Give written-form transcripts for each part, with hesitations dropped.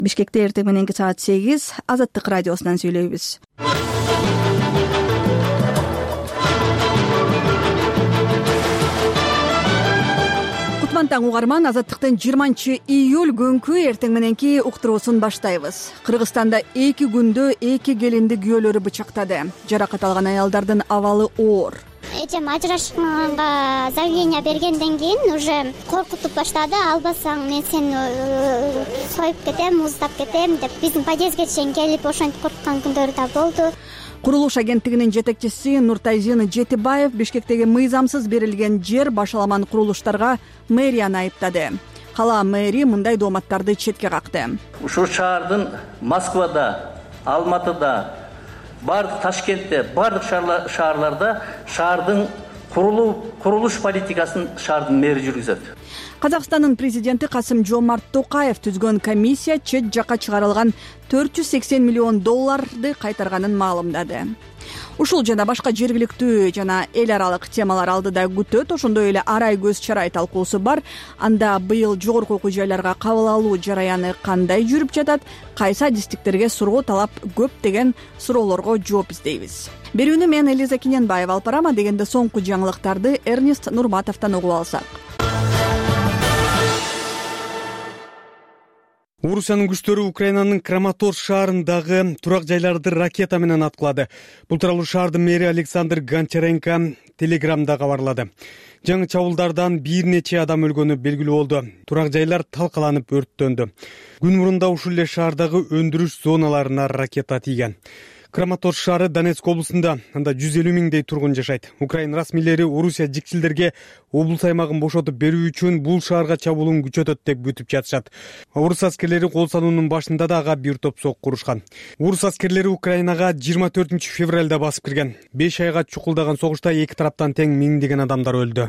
Бишкекте эртең мененки саат 8 Азаттык радиосунан сүйлөйбүз. Таң угарман, Азаттыктын 20-июль күнкү эртең мененки уктуруусун баштайбыз. Кыргызстанда 2 күндө 2 келинди күйөөлөрү бычактады. Жаракат алган аялдардын абалы оор. Эжем ажырашканга заявление бергенден кийин уже коркутуп баштады. Албасаң мен сени союп кетем, уздап кетем деп биздин подъездге чейин келип ошентип коркуткан күндөрү да болду. Курулуш агенттигинин жетекчиси Нуртайзин Жетибаев Бишкектеги мыйзамсыз берилген жер башаламан курулуштарга мэрияны айыптады. Кала мэри мындай дооматтарды четке какты. Ушул шаардын Москвада, Алматыда, бардык Ташкентте, бардык шаарларда шаардын курулуш политикасын шаардын мэри жүргүзөт. Казакстандын президенти Касым-Жомарт Токаев түзгөн комиссия чет жакка чыгарылган 480 миллион долларды кайтарганын маалымдады. Ушул жана башка жергиликтүү жана эл аралык темалар алдыда күтөт. Ошондой эле арай көз чарай талкуусу бар. Анда быйыл жогорку окуу жайларга кабыл алуу жараяны кандай жүрүп жатат, кайсы адистиктерге суроо талап көп деген суроолорго жооп издейбиз. Берүүнү мен Элиза Киненбаева алып барам, дегенде соңку жаңылыктарды Эрнест Нурматовдон угуп алсак. Орусиянын күчтөрү Украинанын Краматорск шаарындагы турак жайларды ракета менен аткылады. Бул тууралуу шаардын мэри Александр Гончаренко Телеграмда кабарлады. Жаңы чабуулдардан бир нече адам өлгөнү белгилүү болду. Турак жайлар талкаланып өрттөндү. Күн мурунда ушул эле шаардагы өндүрүш зоналарына ракета тийген. Краматорск шаары Донецк облусунда, анда 150 миңдей тургун жашайт. Украин расмийлери Орусия жикчилдерге облус аймагын бошотуп берүү үчүн бул шаарга чабуулун күчөтөт деп күтүп жатышат. Орус аскерлери кол сануунун башында да ага бир топ сок курушкан. Орус аскерлери Украинага 24 февралда басып кирген. 5 айга чукулдаган согушта эки тараптан тең миңдеген адамдар өлдү.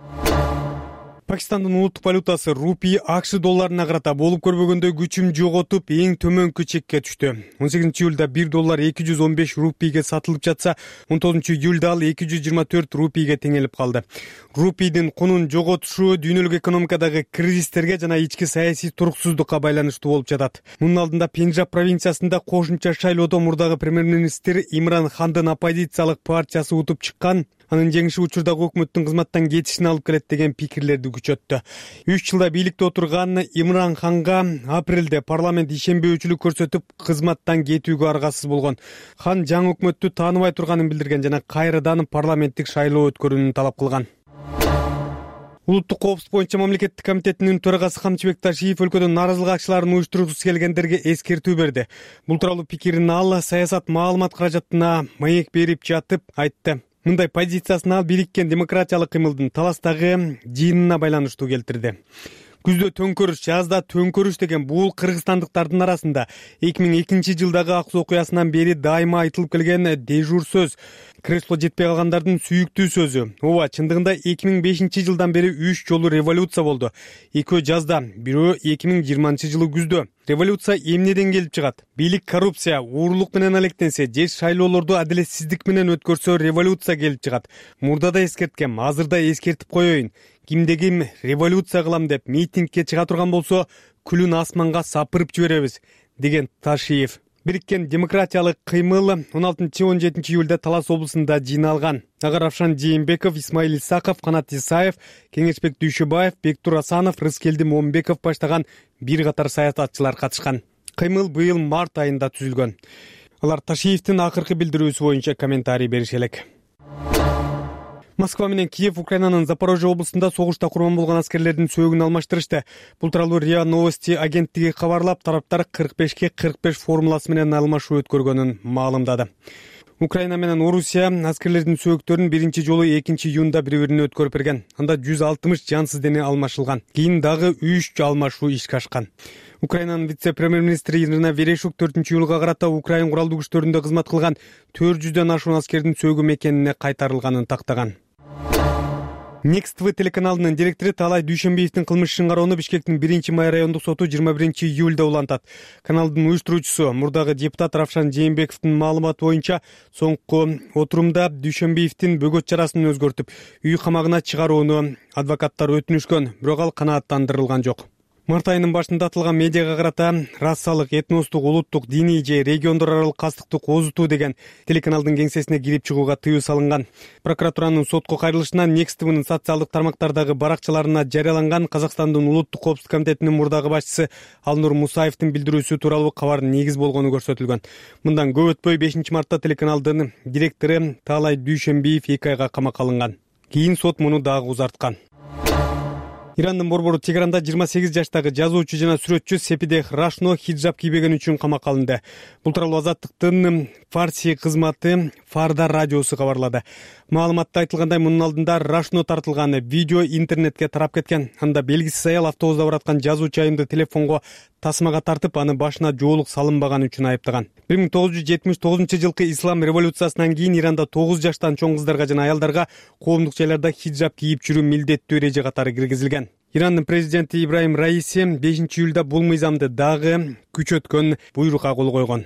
Пакистандын улуттук валютасы рупий АКШ долларына карата болуп көрбөгөндөй күчүн жоготуп эң төмөнкү чекке түштү. 18 июлда 1 доллар 215 рупийге сатылып жатса, 19 июлда ал 224 рупийге теңелип калды. Рупийдин кунун жоготушу дүйнөлүк экономикадагы кризистерге жана ички саясий туруксуздукка байланыштуу болуп жатат. Мунун алдында Пенджаб провинциясында кошумча шайлоодо мурдагы премьер-министр Имран Хандын оппозициялык партиясы утуп чыккан. Анын жеңиши учурдагы өкмөттүн кызматтан кетишине алып келет деген пикирлерди күчөттү. 3 жылда бийликте отурган Имран Ханга апрелде парламент ишенбөөчүлүк көрсөтүп, кызматтан кетүүгө аргасыз болгон. Хан жаңы өкмөттү тааныбай турганын билдирген жана кайрадан парламенттик шайлоо өткөрүүнү талап кылган. Улуттук коопсуздук боюнча мамлекеттик комитетинин төрагасы Камчыбек Ташиев өлкөдө нааразылык акчыларын уюштургусу келгендерге эскертүү берди. Бул тууралуу пикирин ал саясат маалымат каражатына маек берип жатып айтты. Мындай позициясын ал бириккен демократиялык кыймылдын таластагы жыйынына байланыштуу келтирди. Күздө төңкөрүш, жазда төңкөрүш деген бул кыргызстандыктардын арасында 2002 жылдагы ак суу окуясынан бери дайыма айтылып келген дежур сөз, кресло жетпей калгандардын сүйүктүү сөзү. Ооба, чындыгында 2005 жылдан бери 3 жолу революция болду. Экөө жазда, бирөө 2020 жылы күздө. Революция эмнеден келип чыгат? Бийлик коррупция, уурулук менен алектенсе, же шайлоолорду адилетсиздик менен өткөрсө революция келип чыгат. Мурда да эскерткем, азыр да эскертип коеюн. Кимде-ким революция кылам деп митингке чыга турган болсо, күлүн асманга сапырып жиберебиз, деген Ташиев. Бириккен демократиялык кыймыл 16-17 июлда Талас облусунда жыйналган. Ага Равшан Жээнбеков, Исмаил Исаков, Канат Исаев, Кеңешбек Дүйшөбаев, Бектур Асанов, Рыскелди Момбеков баштаган бир катар саясатчылар катышкан. Кыймыл быйыл март айында түзүлгөн. Алар Ташиевдин акыркы билдирүүсү боюнча комментарий бериши элек. Москва менен Киев Украинанын Запорожье облусунда согушта курман болгон аскерлердин сөөгүн алмаштырышты. Бул тууралуу РИА Новости агенттиги кабарлап, тараптар 45-ке 45 формуласы менен алмашуу өткөргөнүн маалымдады. Украина менен Орусия аскерлердин сөөктөрүн биринчи жолу 2 июнда бири-бирине өткөрүп берген. Анда 160 жансыз дене алмашылган. Кийин дагы 3 алмашуу ишке ашкан. Украинанын вице-премьер-министри Ирина Верешук 4 июлга карата Украин куралдуу күчтөрүндө кызмат кылган 400дөн ашуун аскердин сөөгү мекенине кайтарылганын тактаган. Next TV телеканалынын директору Талай Дүйшөнбиевдин кылмыш ишин кароону Бишкектин 1-май райондук соту 21 июлда улантат. Каналдын уюштуруучусу мурдагы депутат Равшан Жээнбековдун маалыматы боюнча соңку отурумда Дүйшөнбиевдин бөгөт чарасын өзгөртүп, үй камагына чыгарууну адвокаттар өтүнүшкөн, бирок ал канааттандырылган жок. Март айынын башында атылган медиага карата расалык, этностук, улуттук, диний же региондор аралык кастыкты козутуу деген телеканалдын кеңсесине кирип чыгууга тыюу салынган. Прокуратуранын сотко кайрылышынан Next TV'нын социалдык тармактардагы баракчаларына жарыяланган Казакстандын улуттук коопсуздук комитетинин мурдагы башчысы Алнур Мусаевдин билдирүүсү тууралуу кабар негиз болгону көрсөтүлгөн. Мындан көп өтпөй 5 мартта телеканалдын директору Таалай Дүйшөнбиев 2 айга камакка алынган. Кийин сот муну дагы узарткан. Ирандын борбору Тегеранда 28 жаштагы жазуучу жана сүрөтчү Сепидех Рашно хиджаб кийбеген үчүн камакка алынды. Бул тууралуу Азаттыктын фарси кызматы Фарда радиосу кабарлады. Маалыматта айтылгандай, мунун алдында Рашно тартылган видео интернетке тарап кеткен. Анда белгисиз аял автобуста бараткан жазуучу айымды телефонго тасмага тартып, аны башына жоолук салынбаган үчүн айыптаган. 1979 жылкы ислам революциясынан кийин Иранда 9 жаштан чоң кыздарга жана аялдарга коомдук жайларда хиджаб кийип жүрүү милдеттүү эреже катары киргизилген. Ирандын президенти Ибрахим Раиси 5 июлда бул мыйзамды дагы күчөткөн буйрукка кол койгон.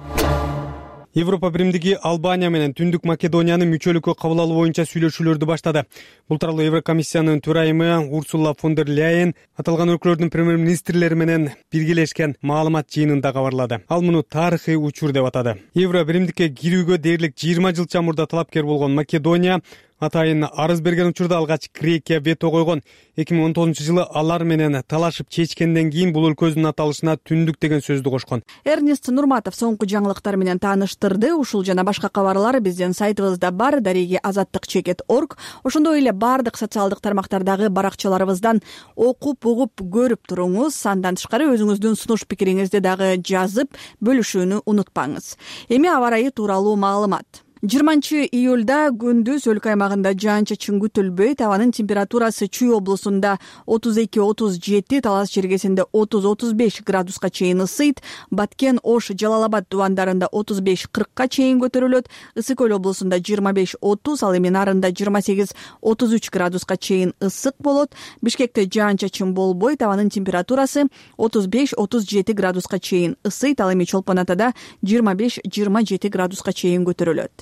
Европа биримдиги Албания менен Түндүк Македониянын мүчөлүккө кабыл алуу боюнча сүйлөшүүлөрдү баштады. Бул тууралуу Еврокомиссиянын төрайымы Урсула фон дер Ляйен аталган өлкөлөрдүн премьер-министрлери менен биргелешкен маалымат жыйынында кабарлады. Ал муну тарыхый учур деп атады. Евро биримдикке кирүүгө дээрлик 20 жыл чамурда талапкер болгон Македония атайын арыз берген учурда алгач Грекия вето койгон. 2019 жылы алар менен талашып чечкенден кийин бул өлкөдүн аталышына Түндүк деген сөздү кошкон. Эрнест Нурматов соңку жаңылыктар менен тааныштырды. Ушул жана башка кабарлар биздин сайтыбызда бар, darigi-azattik.org. Ошондой эле бардык социалдык тармактардагы баракчаларыбыздан окуп, угуп, көрүп туруңуз. Андан тышкары өзүңүздүн сунуш пикириңизди дагы жазып бөлүшүүнү унутпаңыз. Эми аба ырайы тууралуу маалымат. 20 июлда күндүз өлкө аймагында жаан-чачын күтүлбөйт. Абанын температурасы Чүй облусунда 32-37, Талас жергесинде 30-35 градуска чейин ысыйт. Баткен, Ош, Жалал-Абад дубандарында 35-40ка чейин көтөрүлөт. Ысык Көл облусунда 25-30, ал эми нарында 28-33 градуска чейин ысык болот. Бишкекте жаан-чачын болбойт. Абанын температурасы 35-37 градуска чейин ысыйт. Ал эми Чолпон Атада 25-27 градуска чейин көтөрүлөт.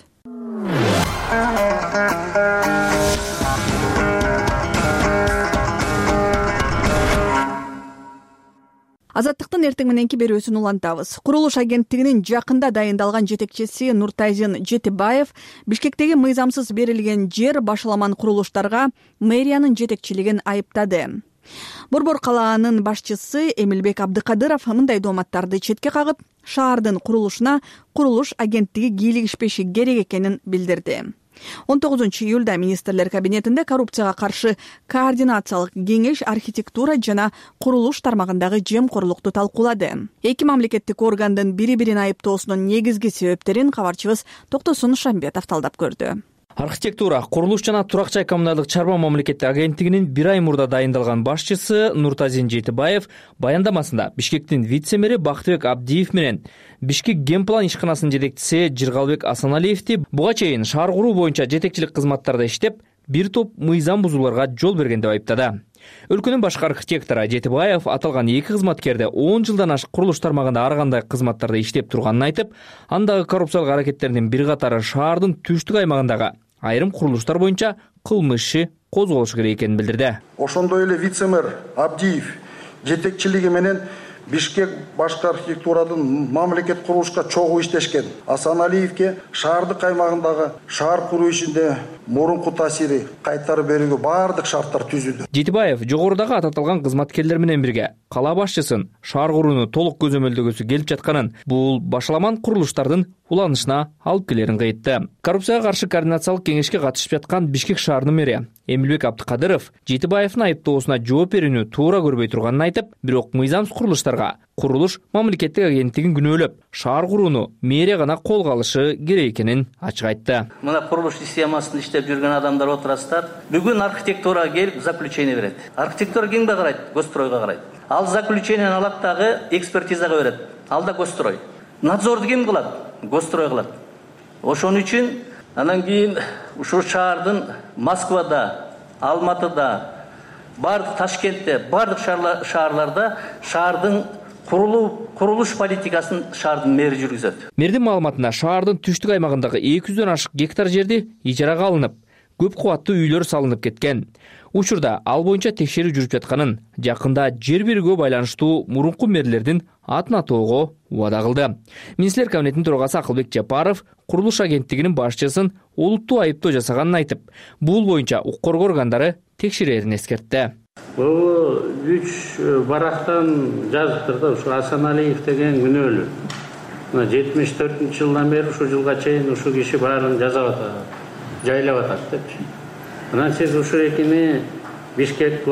Азаттыктын эртең мененки берүүсүн улантабыз. Курулуш агенттигинин жакында дайындалган жетекчиси Нуртазин Жетибаев Бишкектеги мыйзамсыз берилген жер башаламан курулуштарга мэриянын жетекчилигин айыптады. Борбор калаанын башчысы Эмилбек Абдыкадыров мындай дооматтарды четке кагып, шаардын курулушуна курулуш агенттиги кийлигишпеши керек экенин билдирди. 19 июлда министрлер кабинетинде коррупцияга каршы координациялык кеңеш архитектура жана курулуш тармагындагы жемкорлукту талкуулады. Эки мамлекеттик органдын бири-бирин айыптоосунун негизги себептерин кабарчыбыз Токтосун Шамбетов талдап көрдү. Архитектура, курулуш жана турак жай коммуналдык чарба мамлекеттик агенттигинин 1 ай мурда дайындалган башчысы Нуртазин Жетибаев баяндамасында Бишкектин вице-мэри Бактыбек Абдиев менен Бишкек генплан ишканасынын жетекчиси Жыргалбек Асаналиевди буга чейин шаар куруу боюнча жетекчилик кызматтарда иштеп, бир топ мыйзам бузууларга жол берген деп айыптады. Өлкөнүн башкы архитектору Жетибаев аталган 2 кызматкерди 10 жылдан ашык курулуш тармагында ар кандай кызматтарда иштеп турганын айтып, андагы коррупциялык аракеттердин бир катары шаардын түштүк аймагындагы айрым курулуштар боюнча кылмыш иши козголушу керек экенин билдирди. Ошондой эле вице-мэр Абдиев жетекчилиги менен Бишкек башкы архитектурадын мамлекет курулушка чогуу иштешкен. Асаналиевке шаардык аймагындагы шаар куруу ишинде мурунку таасири кайтарып берүүгө бардык шарттар түзүлдү. Жетибаев жогорудагы аталган кызматкерлер менен бирге кала башчысын шаар курууну толук көзөмөлдөгөсү келип жатканын, бул башаламан курулуштардын уланышына алып келерин айтты. Коррупцияга каршы координациялык кеңешке катышып жаткан Бишкек шаарынын мэри Эмилбек Абдыкадыров Жетибаевдин айыптоосуна жооп берүүнү туура көрбөй турганын айтып, бирок мыйзамсыз курулуштарга курулуш мамлекеттик агенттигин күнөөлөп, шаар курууну мэрия гана колго алышы керек экенин ачык айтты. Мына курулуш системасында иштеп жүргөн адамдар отурасыздар. Бүгүн архитектурага келип заключение берет. Архитектура кимге карайт? Госстройго карайт. Ал заключениени алат дагы экспертизага берет. Ал да Госстрой. Надзорду ким кылат? Госстрой кылат. Ошон үчүн анан кийин ушул шаардын Москвада, Алматыда, бардык Ташкентте, бардык шаарларда шаардын курулуш политикасын шаардын мэри жүргүзөт. Мэрдин маалыматында шаардын түштүк аймагындагы 200дөн ашык гектар жерди ижарага алынып, көп кубаттуу үйлөр салынып кеткен. Учурда ал боюнча текшерүү жүрүп жатканын, жакында жер берүүгө байланыштуу мурунку мэрлердин атын атоого убада кылды. Министрлер кабинетинин төрагасы Акылбек Жапаров курулуш агенттигинин башчысын олуттуу айыптоо жасаганын айтып, бул боюнча укук коргоо органдары текшерерин эскертти. Бул 3 барактан жазыптыр да, ушу Асаналиев деген күнөөлүү. 74-жылдан бери ушул жылга чейин ушул киши баарын жасап атат, жайлап атат депчи. Анан сиз ушул экини Бишкек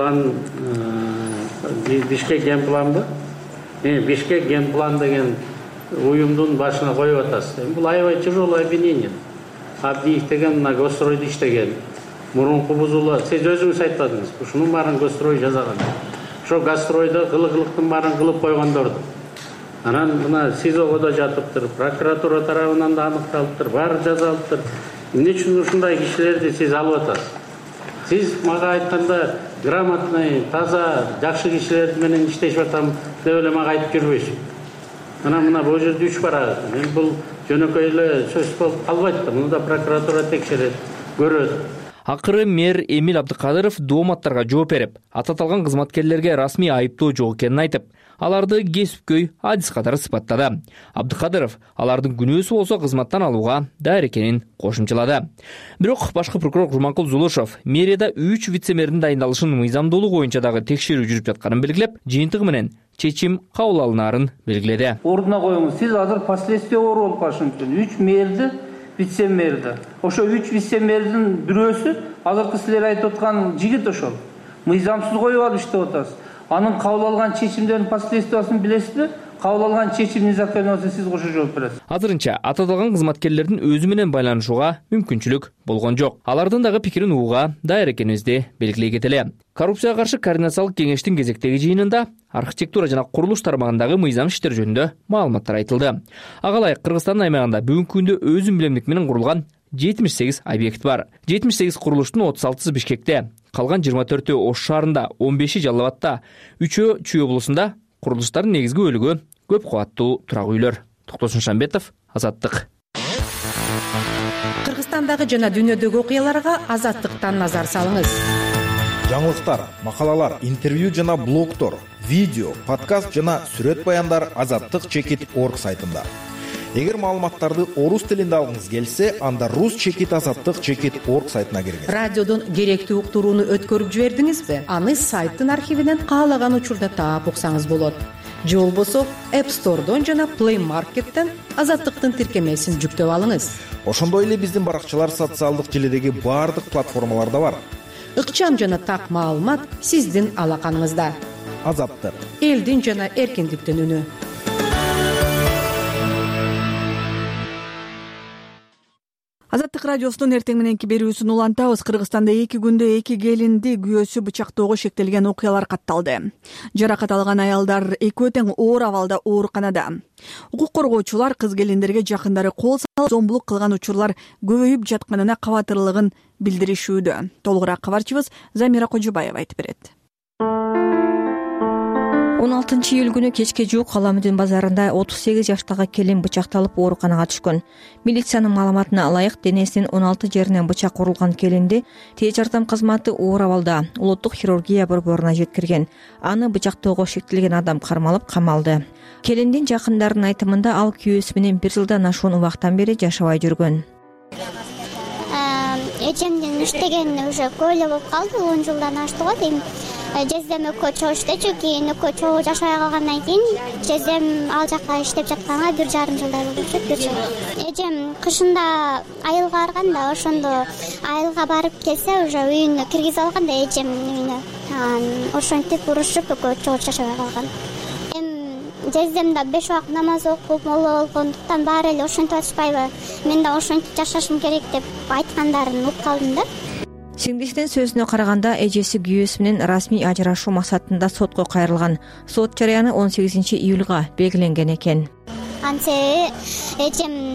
генпланбы? Бишкек генплан деген уюмдун башына коюп атасыз. Бул аябай тяжелое обвинение. Абдиев деген мына Госстройдо иштеген. Мурунку бузулар. Сиз өзүңүз айтпадыңыз. Ушунун баарын Госстрой жасаган. Ошо Госстройдо кылыктын баарын кылып койгондорду. Анан мына СИЗОго да жатыптыр, прокуратура тарабынан да аныкталыптыр, баары жазалыптыр. Эмне үчүн ушундай кишилерди сиз алып атасыз? Сиз мага айтканда грамотный, таза, жакшы кишилер менен иштешип атам деп эле мага айтып жүрбөйсүң. Анан мына бул жерде 3 бар. Бул жөнөкөй эле сөз болуп калбайт да. Муну да прокуратура текшерет, көрөт. Акыры мэр Эмиль Абдыкадыров дооматтарга жооп берип, аталган кызматкерлерге расмий айыптоо жок экенин айтып, аларды кесипкөй адис катары сыпаттады. Абдыкадыров алардын күнөөсү болсо кызматтан алууга даяр экенин кошумчалады. Бирок башкы прокурор Курманкул Зулушев мэрияда 3 вице-мэрдин дайындалышынын мыйзамдуулугу боюнча дагы текшерүү жүрүп жатканын белгилеп, жыйынтыгы менен чечим кабыл алынаарын белгиледи. Ордуна коюңуз, сиз азыр последствия оор болуп калышы мүмкүн. 3 мэрди, вице-мэрди. Ошо 3 вице-мэрдин бирөөсү азыркы силер айтып аткан жигит ошол. Мыйзамсыз коюп алып иштеп атасыз. Анын кабыл алган чечимдердин последствиясын билесизби? Кабыл алган чечим незаконный болсо сиз кошо жооп бересиз. Азырынча аталган кызматкерлердин өзү менен байланышууга мүмкүнчүлүк болгон жок. Алардын дагы пикирин угууга даяр экенибизди белгилей кетели. Коррупцияга каршы координациялык кеңештин кезектеги жыйынында архитектура жана курулуш тармагындагы мыйзам иштер жөнүндө маалыматтар айтылды. Ага ылайык Кыргызстандын аймагында бүгүнкү күндө өзүн билемдик менен курулган 78 объект бар. 78 курулуштун 36-сы Бишкекте, калган 24-өө Ош шаарында, 15-и Жалал Абадта, 3-өө Чүй облусунда курулуштардын негизги бөлүгү көп кубаттуу турак үйлөр. Токтосун Шамбетов, Азаттык. Кыргызстандагы жана дүйнөдөгү окуяларга Азаттыктан назар салыңыз. Жаңылыктар, макалалар, интервью жана блогтор, видео, подкаст жана сүрөт баяндар azattik.org сайтында. Эгер маалыматтарды орус тилинде алгыңыз келсе, анда rus.azattik.org сайтына киргиз. Радиодон керектүү уктурууну өткөрүп жибердиңизби? Аны сайттын архивинен каалаган учурда таап уксаңыз болот. Же болбосо App Store'дон жана Play Market'тен Азаттыктын тиркемесин жүктөп алыңыз. Ошондой эле биздин баракчалар социалдык желидеги баардык платформаларда бар. Ыкчам жана так маалымат сиздин алаканыңызда. Азаттык. Элдин жана эркиндиктин үнү. Азаттык радиосунун эртең мененки берүүсүн улантабыз. Кыргызстанда 2 күндө 2 келинди күйөөсү бычактоого шектелген окуялар катталды. Жаракат алган аялдар экөө тең оор абалда ооруканада. Укук коргоочулар кыз келиндерге жакындары кол салып, зомбулук кылган учурлар көбөйүп жатканына кабатырлыгын билдиришүүдө. Толугураак кабарчыбыз Замира Кожобаева айтып берет. 16 июль күнү кечке жуук Аламүдүн базарында 38 жаштагы келин бычакталып ооруканага түшкөн. Милициянын маалыматына ылайык, денесинин 16 жеринен бычак урулган келинди тез жардам кызматы оор абалда улуттук хирургия борборуна жеткирген. Аны бычактоого шектелген адам кармалып камалды. Келиндин жакындарынын айтымында ал күйөөсү менен 1 жылдан ашуун убактан бери жашабай жүргөн. Эжемдин иштегенине уже көп эле болуп калды, 10 жылдан ашты го дейм. Жездем экөө чогуу иштечү, кийин экөө чогуу жашабай калгандан кийин жездем ал жакка иштеп жатканга 1,5 жылдай болуп кетти. Эжем кышында айылга барган да, ошондо айылга барып келсе уже үйүнө киргизе алган да эжемдин үйүнө. Ошентип урушуп экөө чогуу жашабай калган. Жездем да 5 убакыт намаз окуп, молла болгондуктан баары эле ошентип атышпайбы? Мен да ошентип жашашым керек деп айткандарын угуп калдым да. Сиңдисинин сөзүнө караганда, эжеси күйөөсү менен расмий ажырашуу максатында сотко кайрылган. Сот жарыяны 18 июлга белгиленген экен. Анткени эжем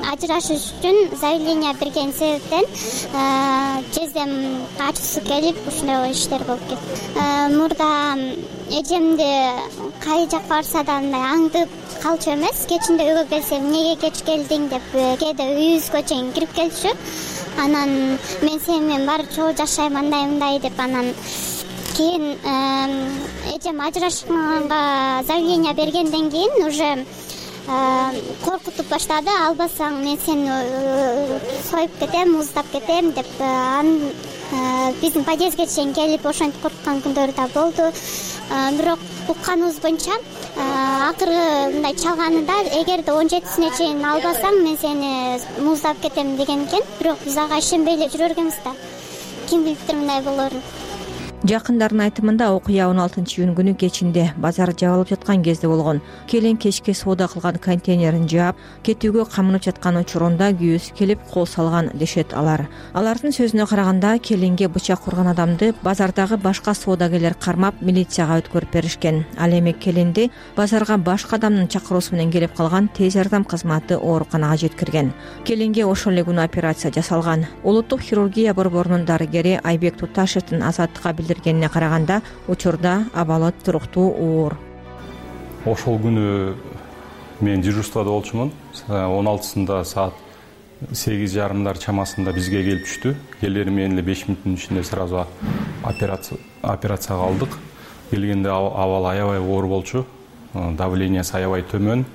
ажырашыш үчүн заявление берген себептен жездем качуусу келип ушундай иштер болуп кетти. Мурда эжемди кай жакка барса да мындай аңдып калчу эмес. Кечинде үйгө келсем эмнеге кеч келдиң деп кээде үйүбүзгө чейин кирип келчү. Анан мен сени менен баары чогуу жашайм андай мындай деп, анан кийин эжем ажырашканга заявление бергенден кийин уже коркутуп баштады. Албасаң мен сени союп кетем, уздап кетем деп. Биздин подъездге чейин келип ошентип коркуткан күндөр да болду. Бирок укканыбыз боюнча акыры мындай чалганында эгерде 17-сине чейин албасаң мен сени муздап кетем деген экен. Бирок биз ага ишенбей эле жүрө бергенбиз да. Ким билиптир мындай болоорун. Жакындардын айтымында окуя 16-июнь күнү кечинде базар жабылып жаткан кезде болгон. Келин кечке соода кылган контейнерин жаап, кетүүгө камынып жаткан учурунда күйөөсү келип кол салган дешет алар. Алардын сөзүнө караганда, келинге бычак урган адамды базардагы башка соодагерлер кармап, милицияга өткөрүп беришкен. Ал эми келинди базарга башка адамдын чакыруусу менен келип калган тез жардам кызматы ооруканага жеткирген. Келинге ошол эле күнү операция жасалган. Улуттук хирургия борборунун дарыгери Айбек Туташевдин Азаттыкка билдиргенине караганда, учурда абалы туруктуу оор. Ошол күнү мен дежурствода болчумун. 16-сында саат 8:30 чамасында бизге келип түштү. Келери менен эле 5 мүнөттүн ичинде сразу операцияга алдык. Келгенде абалы аябай оор болчу. Давлениясы аябай төмөн.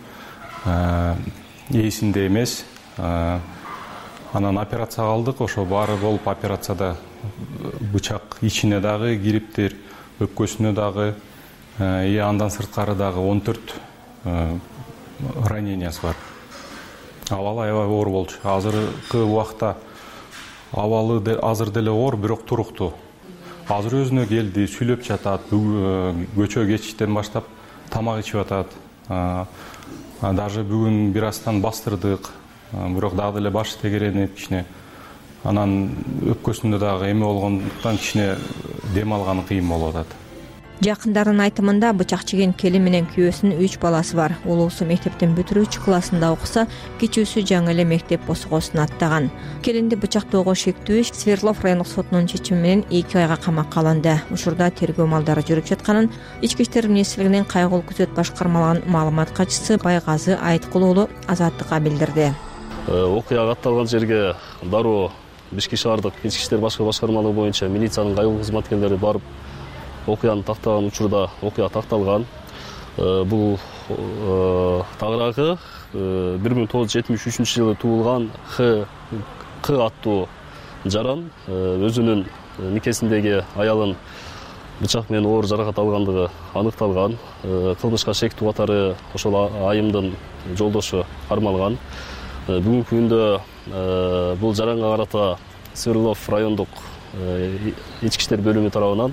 Эсинде эмес. Анан операцияга алдык. Ошо баары болуп операцияда бычак ичине дагы кириптир, өпкөсүнө дагы, андан сырткары дагы 14 ранениясы бар. Абалы аябай оор болчу. Азыркы убакта абалы азыр деле оор, бирок туруктуу. Азыр өзүнө келди, сүйлөп жатат, көчө кечиштен баштап тамак ичип атат. Даже бүгүн бир астан бастырдык, бирок дагы деле башы тегеренип кичине. Анан өпкөсүндө дагы эме болгондуктан кичине дем алганы кыйын болуп атат. Жакындардын айтымында, бычак жеген келин менен күйөөсүнүн 3 баласы бар. Улуусу мектептин бүтүрүүчү классында окуса, кичүүсү жаңы эле мектеп босгосун аттаган. Келинди бычактоого шектүү Свердлов райондук сотунун чечими менен 2 айга камакка алынды. Учурда тергөө малдары жүрүп жатканын Ички иштер министрлигинин кайгылуу күзөт башкармалыгынын маалымат катчысы Байгазы Айткул уулу Азаттыкка билдирди. Окуя катталган жерге дароо Бишкек шаардык ички иштер башкармалыгы боюнча милициянын кайгылуу кызматкерлери барып, окуяны тактаган учурда окуя такталган. Бул тагыраагы 1973-жылы туулган Х аттуу жаран өзүнүн никесиндеги аялын бычак менен оор жаракат алгандыгы аныкталган. Кылмышка шектүү катары ошол айымдын жолдошу кармалган. Бүгүнкү күндө бул жаранга карата Свердлов райондук ички иштер бөлүмү тарабынан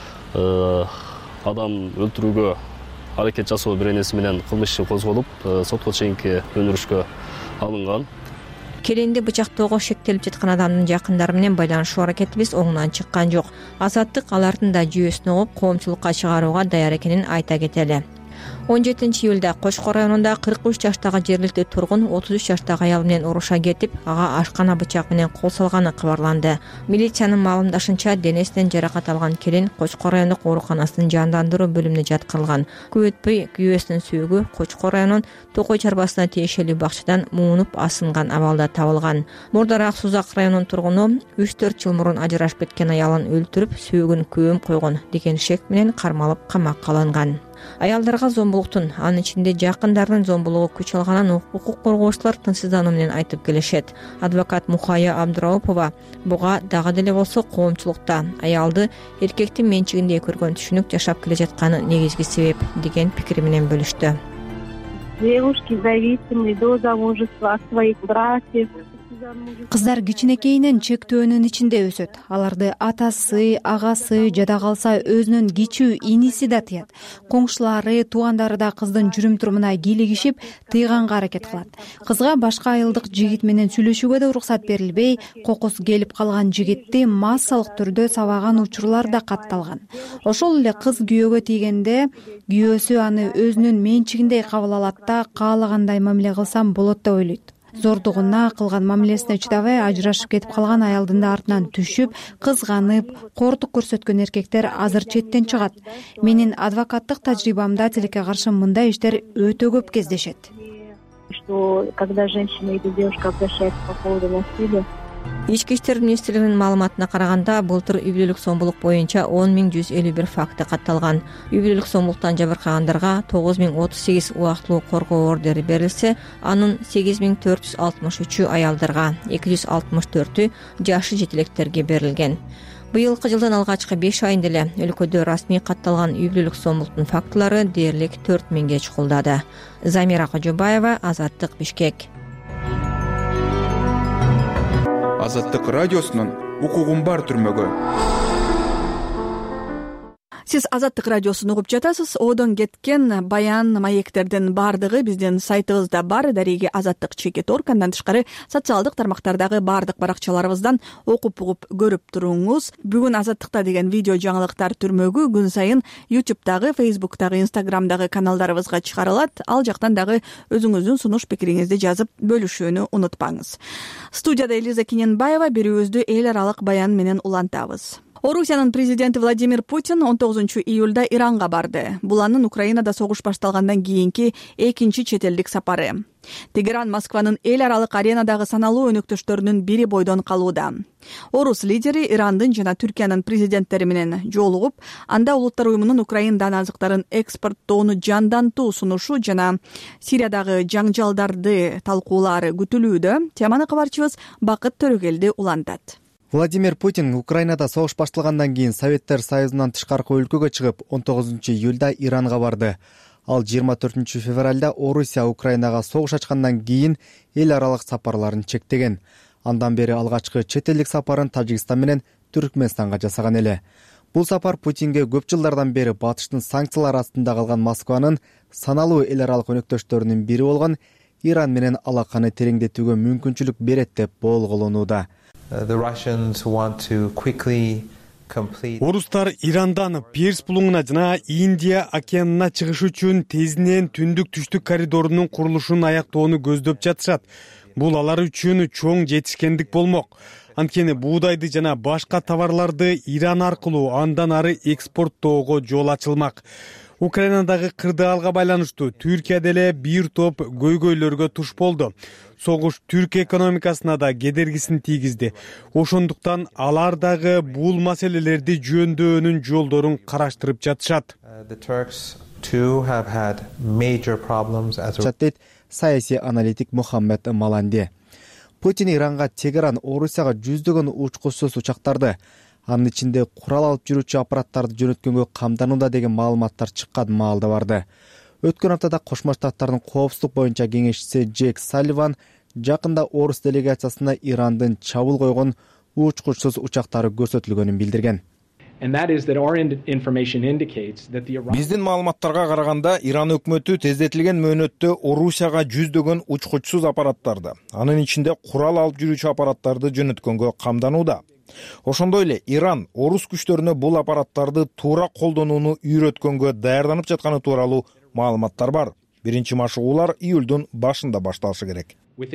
адам өлтүрүүгө аракет жасоо беренеси менен кылмыш иши козголуп, сотко чейинки өндүрүшкө алынган. Келинди бычактоого шектелип жаткан адамдын жакындары менен байланышуу аракетибиз оңунан чыккан жок. Азаттык алардын да жүйөсүн угуп, коомчулукка чыгарууга даяр экенин айта кетели. 17-июлда Кошкор районунда 43 жаштагы жергиликтүү тургун 33 жаштагы аял менен уруша кетип, ага ашкана бычак менен кол салганы кабарланды. Милициянын маалымдашынча, денесинен жаракат алган келин Кошкор райондук ооруканасынын жандандыруу бөлүмүнө жаткырылган. Көп өтпөй күйөөсүнүн сүйөгү Кочкор районунун Токой чарбасына тиешелүү бакчадан муунуп асынган абалда табылган. Мурдараак Сузак районунун тургуну 3-4 жыл мурун ажырашып кеткен аялын өлтүрүп, сүйөгүн көм койгон деген шек менен кармалып камакка алынган. Аялдарга зомбулуктун, анын ичинде жакындарынын зомбулугу күч алганын укук коргоочулар тынчсыздануу менен айтып келишет. Адвокат Мухая Абдыраупова буга дагы деле болсо коомчулукта аялды эркектин менчигинде көргөн түшүнүк жашап келе жатканы негизги себеп деген пикири менен бөлүштү. Девушки зависимы до замужества от своих братьев. Кыздар кичинекейинен чектөөнүн ичинде өсөт. Аларды атасы, агасы жада калса өзүнүн кичүү иниси да тыят. Коңшулары, туугандары да кыздын жүрүм-турумуна кийлигишип, тыйганга аракет кылат. Кызга башка айылдык жигит менен сүйлөшүүгө да уруксат берилбей, кокусу келип калган жигитти массалык түрдө сабаган учурлар да катталган. Ошол эле кыз күйөөгө тийгенде, күйөөсү аны өзүнүн менчигиндей кабыл алат да, каалагандай мамиле кылсам болот деп ойлойт. зордугуна кылган мамилесине чыдабай ажырашып кетип калган аялдын да артынан түшүп, кызганып, кортук көрсөткөн эркектер азыр четтен чыгат. Менин адвокаттык тажрыйбамда тилекке каршы мындай иштер өтө көп кездешет. Что когда женщина или девушка обращается по поводу насилия. Ички иштер министрлигинин маалыматына караганда, былтыр үй бүлөлүк зомбулук боюнча 10151 факты катталган. Үй бүлөлүк зомбулуктан жабыркагандарга 9038 убактылуу коргоо ордери берилсе, анын 8463 аялдарга, 264 жашы жетилектерге берилген. Быйылкы жылдын алгачкы 5 айында эле өлкөдө расмий катталган үй бүлөлүк зомбулуктун фактылары дээрлик 4000ге чукулдады. Замира Кожобаева, Азаттык, Бишкек. Азаттык радиосунун укугун бар түрмөгө. Сиз Азаттык радиосун угуп жатасыз. Одон кеткен баян маектердин бардыгы биздин сайтыбызда бар. Дареги azattik.org. Андан тышкары социалдык тармактардагы бардык баракчаларыбыздан окуп угуп көрүп туруңуз. Бүгүн Азаттыкта деген видео жаңылыктар түрмөгү күн сайын YouTube'дагы, Facebook'тагы, Instagram'дагы каналдарыбызга чыгарылат. Ал жактан дагы өзүңүздүн сунуш пикириңизди жазып бөлүшүүнү унутпаңыз. Студияда Элиза Киненбаева, берүүбүздү эл аралык баян менен улантабыз. Орусиянын президенти Владимир Путин 19-июлда Иранга барды. Бул анын Украинада согуш башталгандан кийинки экинчи чет элдик сапары. Тегеран Москванын эл аралык аренадагы саналуу өнөктөштөрүнүн бири бойдон калууда. Орус лидери Ирандын жана Түркиянын президенттери менен жолугуп, анда Улуттар уюмунун Украинадан азыктарын экспорттоону жандантуу сунушу жана Сириядагы жаңжалдарды талкуулаары күтүлүүдө. Теманы кабарчыбыз Бакыт Төрөгелди улантат. Владимир Путин Украинада согуш башталгандан кийин Советтер Союзунан тышкаркы өлкөгө чыгып, 19-июлда Иранга барды. Ал 24-февралда Орусия Украинага согуш ачкандан кийин эл аралык сапарларын чектеген. Андан бери алгачкы чет элдик сапарын Тажикстан менен Түркмөнстанга жасаган эле. Бул сапар Путинге көп жылдардан бери батыштын санкциялар астында калган Москванын саналуу эл аралык өнөктөштөрүнүн бири болгон Иран менен алаканы тереңдетүүгө мүмкүнчүлүк берет деп болголонууда. Орустар Ирандан Перс булуңуна жана Индия океанына чыгыш үчүн тезинен түндүк-түштүк коридорунун курулушун аяктоону көздөп жатышат. Бул алар үчүн чоң жетишкендик болмок. Анткени буудайды жана башка товарларды Иран аркылуу андан ары экспорттоого жол ачылмак. Украинадагы кырдаалга байланыштуу Түркия деле бир топ көйгөйлөргө туш болду. Согуш Түрк экономикасына да кедергисин тийгизди. Ошондуктан алар дагы бул маселелерди жөндөөнүн жолдорун караштырып жатышат. Жатет саясий аналитик Мухаммед Маланди. Путин Иранга Тегеран Орусияга жүздөгөн учкучсуз учактарды, анын ичинде курал алып жүрүүчү аппараттарды жөнөткөнгө камданууда деген маалыматтар чыккан маалда барды. Өткөн аптада Кошмо Штаттардын коопсуздук боюнча кеңешчиси Джек Салливан жакында Орус делегациясына Ирандын чабуул койгон учкучсуз учактары көрсөтүлгөнүн билдирген. Биздин маалыматтарга караганда Иран өкмөтү тездетилген мөөнөттө Орусияга жүздөгөн учкучсуз аппараттарды, анын ичинде курал алып жүрүүчү аппараттарды жөнөткөнгө камданууда. Ошондой эле Иран орус күчтөрүнө бул аппараттарды туура колдонууну үйрөткөнгө даярданып жатканы тууралуу маалыматтар бар. Биринчи машыгуулар июлдун башында башталышы керек.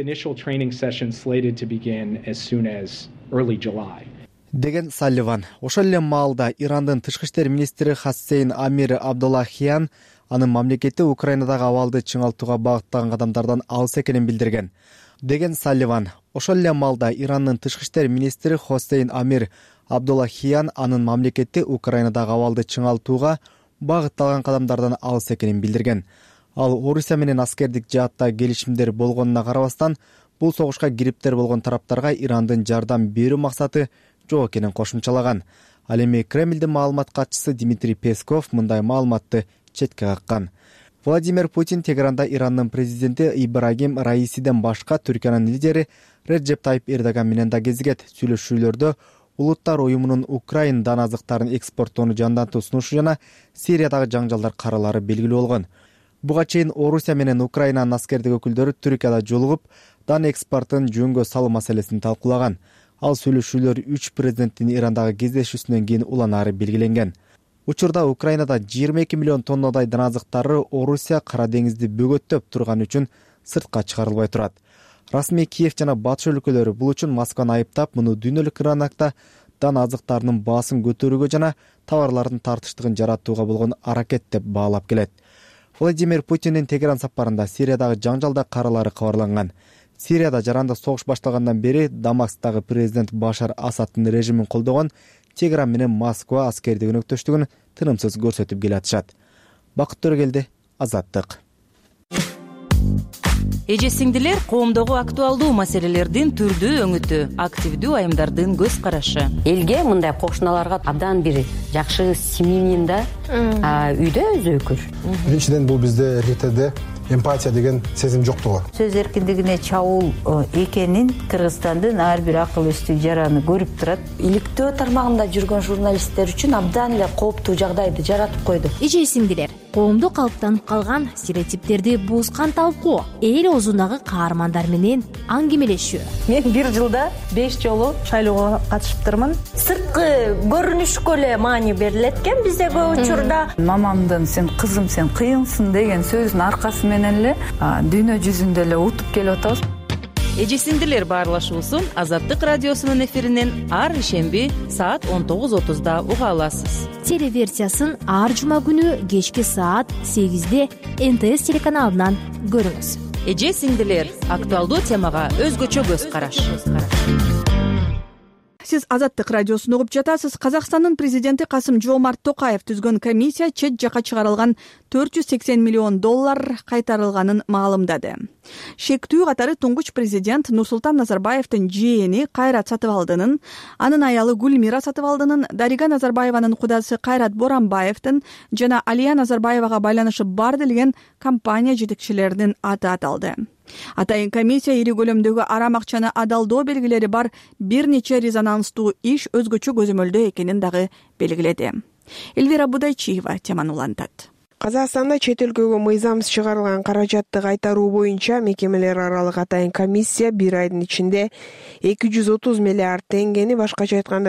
Деген Салливан. Ошол эле маалда Ирандын тышкы иштер министри Хоссейн Амир Абдуллахиян анын мамлекети Украинадагы абалды чыңалтууга багыттаган кадамдардан алыс экенин билдирген. Деген Салливан. Ошол эле маалда Ирандын тышкы иштер министри Хоссейн Амир Абдуллахиян анын мамлекети Украинадагы абалды чыңалтууга багытталган кадамдардан алыс экенин билдирген. Ал Орусия менен аскердик жаатта келишимдер болгонуна карабастан, бул согушка кириптер болгон тараптарга Ирандын жардам берүү максаты жок экенин кошумчалаган. Ал эми Кремлдин маалымат катчысы Дмитрий Песков мындай маалыматты четке каккан. Владимир Путин Тегеранда Ирандын президенти Ибрагим Раисиден башка Түркиянын лидери Реджеп Тайип Эрдоган менен да кезигет. Сүйлөшүүлөрдө Улуттар уюмунун Украинадан азыктарын экспорттоону жандантуу сунушу жана Сириядагы жаңжалдар каралары белгилүү болгон. Буга чейин Орусия менен Украинанын аскердик өкүлдөрү Түркияда жолугуп, дан экспортун жөнгө салуу маселесин талкуулаган. Ал сүйлөшүүлөр 3 президенттин Ирандагы кездешүүсүнөн кийин уланаары белгиленген. Учурда Украинада 22 миллион тоннадай дан азыктары Орусия Кара деңизди бөгөттөп турган үчүн сыртка чыгарылбай турат. Расмий Киев жана батыш өлкөлөрү бул үчүн Москваны айыптап, муну дүйнөлүк рынокто дан азыктарынын баасын көтөрүүгө жана товарлардын тартыштыгын жаратууга болгон аракет деп баалап келет. Владимир Путиндин Тегеран сапарында Сириядагы жаңжалда каралары кабарланган. Сирияда жарандык согуш башталгандан бери Дамасктагы президент Башар Асаддын режимин колдогон Тегеран менен Москва аскердик өнөктөштүгүн тынымсыз көрсөтүп келатышат. Бакыт Төрөгелди, Азаттык. Эже сиңдилер, коомдогу актуалдуу маселелердин түрдүү өңүтү, активдүү айымдардын көз карашы. Элге мындай кошуналарга абдан бир жакшы семьянин да үйдө өзөкүр. Биринчиден бул бизде эркектерде эмпатия деген сезим жоктугу. Сөз эркиндигине чабуул экенин Кыргызстандын ар бир акыл эстүү жараны көрүп турат. Иликтөө тармагында жүргөн журналисттер үчүн абдан эле кооптуу жагдайды жаратып койду. Эже сиңдилер, коомдо калыптанып калган стереотиптерди бузган талкуу, эл оозундагы каармандар менен аңгемелешүү. Мен бир жылда 5 жолу шайлоого катышыптырмын. Сырткы көрүнүшкө эле маани берилет экен бизде көп учурда. Мамамдын "сен кызым, сен кыйынсың" деген сөзүнүн аркасы менен эле дүйнө жүзүндө эле утуп келип атабыз. Эже сиңдилер баарлашуусун Азаттык радиосунун эфиринен ар ишемби саат 19:30 уга аласыз. Телеверсиясын ар жума күнү кечки саат 8-де НТС телеканалынан көрүңүз. Эже сиңдилер, актуалдуу темага өзгөчө көз караш. Сиз Азаттык радиосун угуп жатасыз. Казакстандын президенти Касым-Жомарт Токаев түзгөн комиссия чет жакка чыгарылган $480 миллион кайтарылганын маалымдады. Шектүү катары туңгуч президент Нурсултан Назарбаевдин жээни Кайрат Сатыбалдынын, анын аялы Гүлмира Сатыбалдынын, Дарига Назарбаеванын кудасы Кайрат Боранбаевдин жана Алия Назарбаевага байланышы бар делген компания жетекчилеринин аты аталды. Атайын комиссия ири көлөмдөгү арам акчаны адалдоо белгилери бар бир нече резонанстуу иш өзгөчө көзөмөлдөө экенин дагы белгиледи. Элвира Будайчиева теманы улантат. Казакстанда чет өлкөгө мыйзамсыз чыгарылган каражатты кайтаруу боюнча мекемелер аралык атайын комиссия бир айдын ичинде $230 миллиард башкача айтканда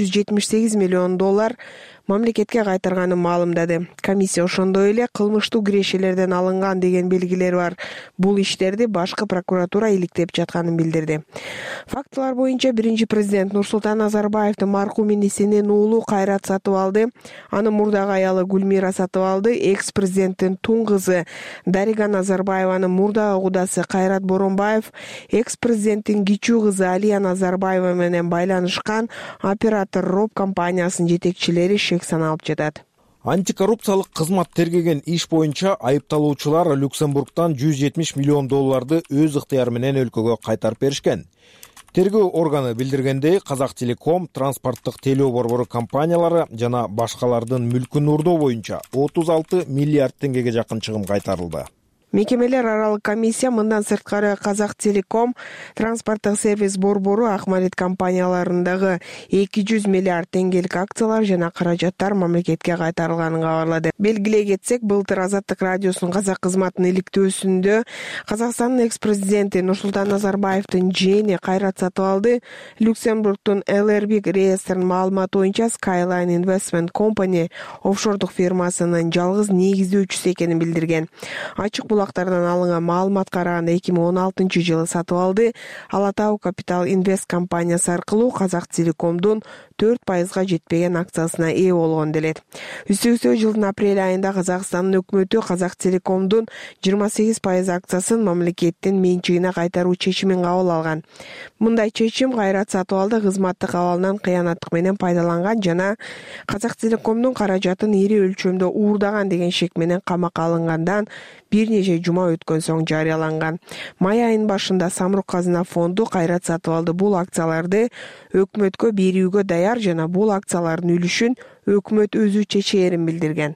$478 миллион мамлекетке кайтарганын маалымдады. Комиссия ошондой эле кылмыштуу кирешелерден алынган деген белгилер бар бул иштерди башкы прокуратура иликтеп жатканын билдирди. Фактылар боюнча биринчи президент Нурсултан Назарбаевдин маркум инисинин уулу Кайрат Сатыбалды, анын мурдагы аялы Гүлмира Сатыбалды, экс-президенттин туң кызы Дарига Назарбаеванын мурдагы кудасы Кайрат Боронбаев, экс-президенттин кичүү кызы Алия Назарбаева менен байланышкан оператор РОП компаниясынын жетекчилери саналып жатат. Антикоррупциялык кызмат тергеген иш боюнча айыпталуучулар Люксембургтан $170 миллион өз ыктыяры менен өлкөгө кайтарып беришкен. Тергөө органы билдиргендей, Казактелеком, транспорттук телөө борбору компаниялары жана башкалардын мүлкүн уурдоо боюнча $36 миллиард жакын чыгым кайтарылды. Мекемелер аралык комиссия мындан сырткары Казактелеком, транспорттук сервис борбору, Акмалет компанияларындагы $200 миллиард акциялар жана каражаттар мамлекетке кайтарылганын кабарлады. Белгилей кетсек, былтыр Азаттык радиосунун казак кызматынын иликтөөсүндө Казакстандын экс-президенти Нурсултан Назарбаевдин жээни Кайрат Сатыбалды Люксембургдун LRB реестринин маалыматы боюнча Skyline Investment Company офшордук фирмасынын жалгыз негиздөөчүсү экенин билдирген. Ачык булактардан алынган маалыматка караганда 2016-жылы Сатыбалды Алатау Капитал Инвест компаниясы аркылуу Казактелекомдун 4%га жетпеген акциясына ээ болгон делет. Үстүгүнчө жылдын апрель айында Казакстандын өкмөтү Казактелекомдун 28% акциясын мамлекеттин менчигине кайтаруу чечимин кабыл алган. Мындай чечим Кайрат Сатыбалды кызматтык абалынан кыянаттык менен пайдаланган жана Казактелекомдун каражатын ири өлчөмдө уурдаган деген шек менен камакка алынгандан бир нече жума өткөн соң жарыяланган. Май айынын башында Самрук Казына фонду Кайрат Сатыбалды бул акцияларды өкмөткө берүүгө даяр жана бул акциялардын үлүшүн өкмөт өзү чечээрин билдирген.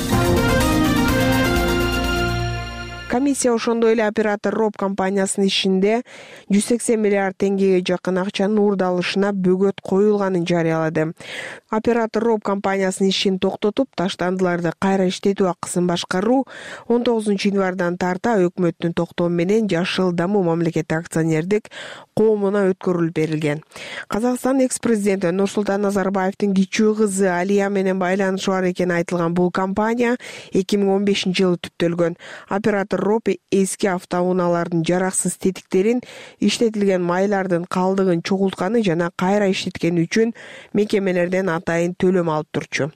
Комиссия ошондой эле оператор РОП компаниясынын ишинде $180 миллиард жакын акчанын уурдалышына бөгөт коюлганын жарыялады. Оператор РОП компаниясынын ишин токтотуп, таштандыларды кайра иштетүү акысын башкаруу 19 январдан тарта өкмөттүн токтому менен Жашыл Дамуу мамлекеттик акционердик коомуна өткөрүлүп берилген. Казакстан экс-президенти Нурсултан Назарбаевдин кичүү кызы Алия менен байланышы бар экени айтылган бул компания 2015-жылы түптөлгөн. Оператор автороп эски автоунаалардын жараксыз тетиктерин, иштетилген майлардын калдыгын чогултканы жана кайра иштеткени үчүн мекемелерден атайын төлөм алып турчу.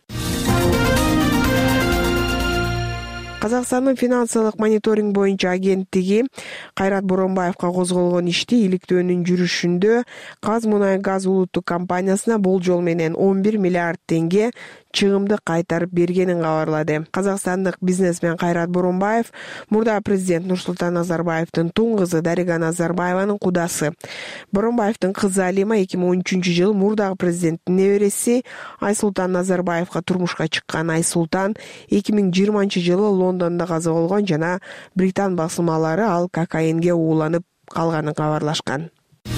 Казакстандын финансылык мониторинг боюнча агенттиги Кайрат Боронбаевга козголгон ишти иликтөөнүн жүрүшүндө Казмунайгаз улуттук компаниясына болжол менен 11 миллиард тенге чыгымды кайтарып бергенин кабарлады. Казакстандык бизнесмен Кайрат Боронбаев мурда президент Нурсултан Назарбаевдин тун кызы Дарига Назарбаеванын кудасы. Боронбаевдин кызы Алима 2013-жылы мурдагы президенттин небереси Айсултан Назарбаевга турмушка чыккан. Айсултан 2020-жылы Лондондо каза болгон жана Британ басылмалары ал кокаинге ууланып калганын кабарлашкан.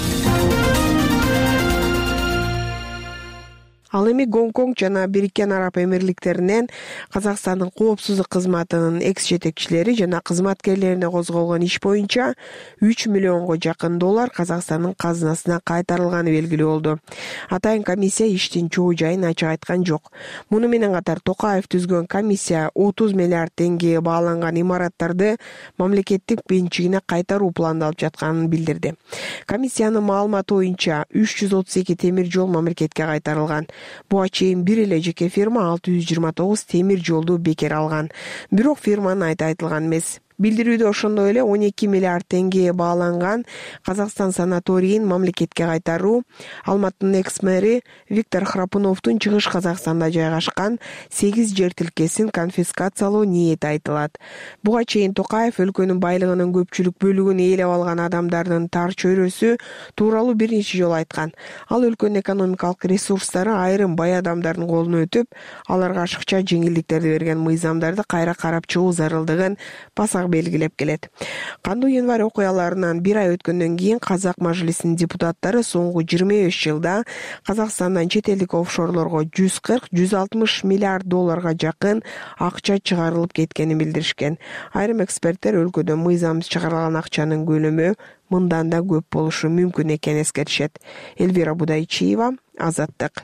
Ал эми Гонконг жана Бириккен Араб Эмирликтеринен Казакстандын коопсуздук кызматынын экс-жетекчилери жана кызматкерлерине козголгон иш боюнча 3 миллионго жакын доллар Казакстандын казынасына кайтарылганы белгилүү болду. Атайын комиссия иштин чоо жайын ачык айткан жок. Муну менен катар Токаев түзгөн комиссия 30 миллиард теңгеге бааланган имараттарды мамлекеттик менчигине кайтаруу пландалып жатканын билдирди. Комиссиянын маалыматы боюнча 332 темир жол мамлекетке кайтарылган. Буга чейин бир эле жеке фирма 629 темир жолду бекер алган. Бирок фирманын айты айтылган эмес. Билдирүүдө ошондой эле 12 миллиард теңгеге бааланган Казакстан санаторийин мамлекетке кайтаруу, Алматынын экс-мэри Виктор Храпуновдун Чыгыш Казакстанда жайгашкан 8 жер тилкесин конфискациялоо ниети айтылат. Буга чейин Токаев өлкөнүн байлыгынын көпчүлүк бөлүгүн ээлеп алган адамдардын тар чөйрөсү тууралуу бир нече жолу айткан. Ал өлкөнүн экономикалык ресурстары айрым бай адамдардын колуна өтүп, аларга ашыкча жеңилдиктерди берген мыйзамдарды кайра карап чыгуу зарылдыгын басак белгилеп келет. Кандуу январь окуяларынан бир ай өткөндөн кийин Казак мажлисинин депутаттары соңку 25 жылда Казакстандан чет элдик офшорлорго 140-160 миллиард долларга жакын акча чыгарылып кеткенин билдиришкен. Айрым эксперттер өлкөдө мыйзамсыз чыгарылган акчанын көлөмү мындан да көп болушу мүмкүн экенин эскертишет. Элвира Будайчиева, Азаттык.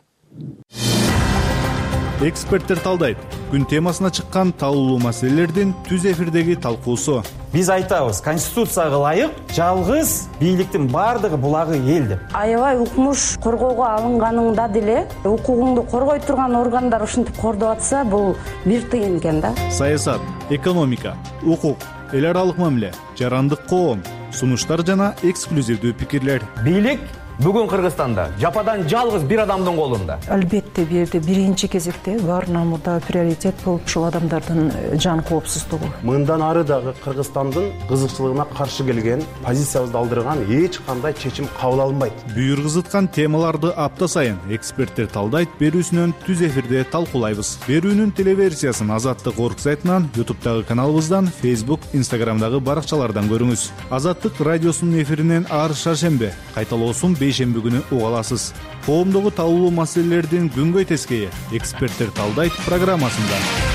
Эксперттер талдайт. Күн темасына чыккан талуулуу маселелердин түз эфирдеги талкуусу. Биз айтабыз, конституцияга ылайык жалгыз бийликтин бардыгы булагы эл деп. Аябай укмуш коргоого алынганыңда деле укугуңду коргой турган органдар ушинтип кордоп атса, бул бир тыйын экен да. Саясат, экономика, укук, эл аралык мамиле, жарандык коом, сунуштар жана эксклюзивдүү пикирлер. Бийлик бүгүн Кыргызстанда жападан жалгыз бир адамдын колунда. Албетте бул жерде биринчи кезекте баарынан мурда приоритет болуп ушул адамдардын жан коопсуздугу. Мындан ары дагы Кыргызстандын кызыкчылыгына каршы келген, позициябызды алдырган эч кандай чечим кабыл алынбайт. Бүйүр кызыткан темаларды апта сайын эксперттер талдайт берүүсүнөн түз эфирде талкуулайбыз. Берүүнүн телеверсиясын Азаттык орг сайтынан, YouTube'дагы каналыбыздан, Facebook, Instagram'дагы баракчалардан көрүңүз. Азаттык радиосунун эфиринен ар шаршембе, кайталоосун бейшемби күнү уга аласыз. Коомдогу талуулуу маселелердин күнгөй тескейи эксперттер талдайт программасында.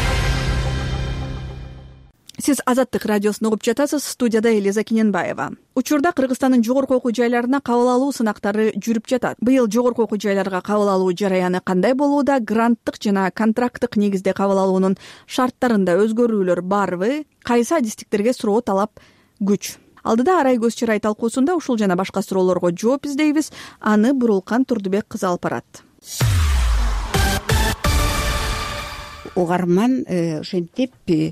Сиз Азаттык радиосун угуп жатасыз. Студияда Элиза Кененбаева. Учурда Кыргызстандын жогорку окуу жайларына кабыл алуу сынактары жүрүп жатат. Быйыл жогорку окуу жайларга кабыл алуу жараяны кандай болууда? Гранттык жана контракттык негизде кабыл алуунун шарттарында өзгөрүүлөр барбы? Кайсы адистиктерге суроо талап күч? Алдыда арай көз чырай талкуусунда ушул жана башка суроолорго жооп издейбиз. Аны Бурулкан Турдубек кызы алып барат. Угарман ошентип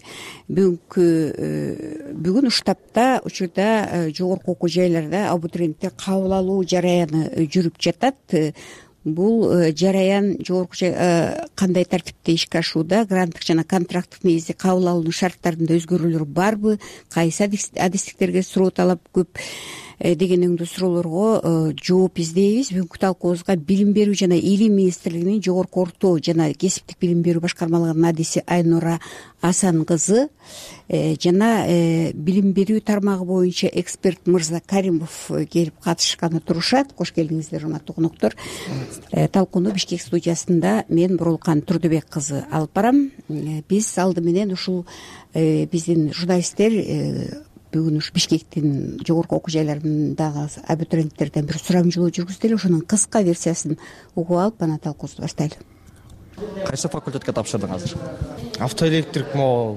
бүгүн Уштапта учурда жогорку окуу жайларда абитуриенттер кабыл алуу жараяны жүрүп жатат. Бул жараян жогорку кандай тартипте ишке ашууда? Гранттык жана контракттык негизде кабыл алуунун шарттарында өзгөрүүлөр барбы? Кайсы адистиктерге суроо талап көп деген өңдүү суроолорго жооп издейбиз. Бүгүнкү талкуубузга Билим берүү жана Илим министрлигинин жогорку орто жана кесиптик билим берүү башкармалыгынын адиси Айнура Асан кызы жана билим берүү тармагы боюнча эксперт Мырза Каримов келип катышканы турушат. Кош келиңиздер, урматтуу коноктор. Талкууну Бишкек студиясында мен Бурулкан Турдубек кызы алып барам. Биз алды менен ушул биздин журналисттер бүгүн ушу Бишкектин жогорку окуу жайларындагы абитуриенттерден бир сурамжылоо жүргүздү. Ошонун кыска версиясын угуп алып, анан талкуубузду баштайлы. Кайсы факультетке тапшырдың азыр? Автоэлектрик могул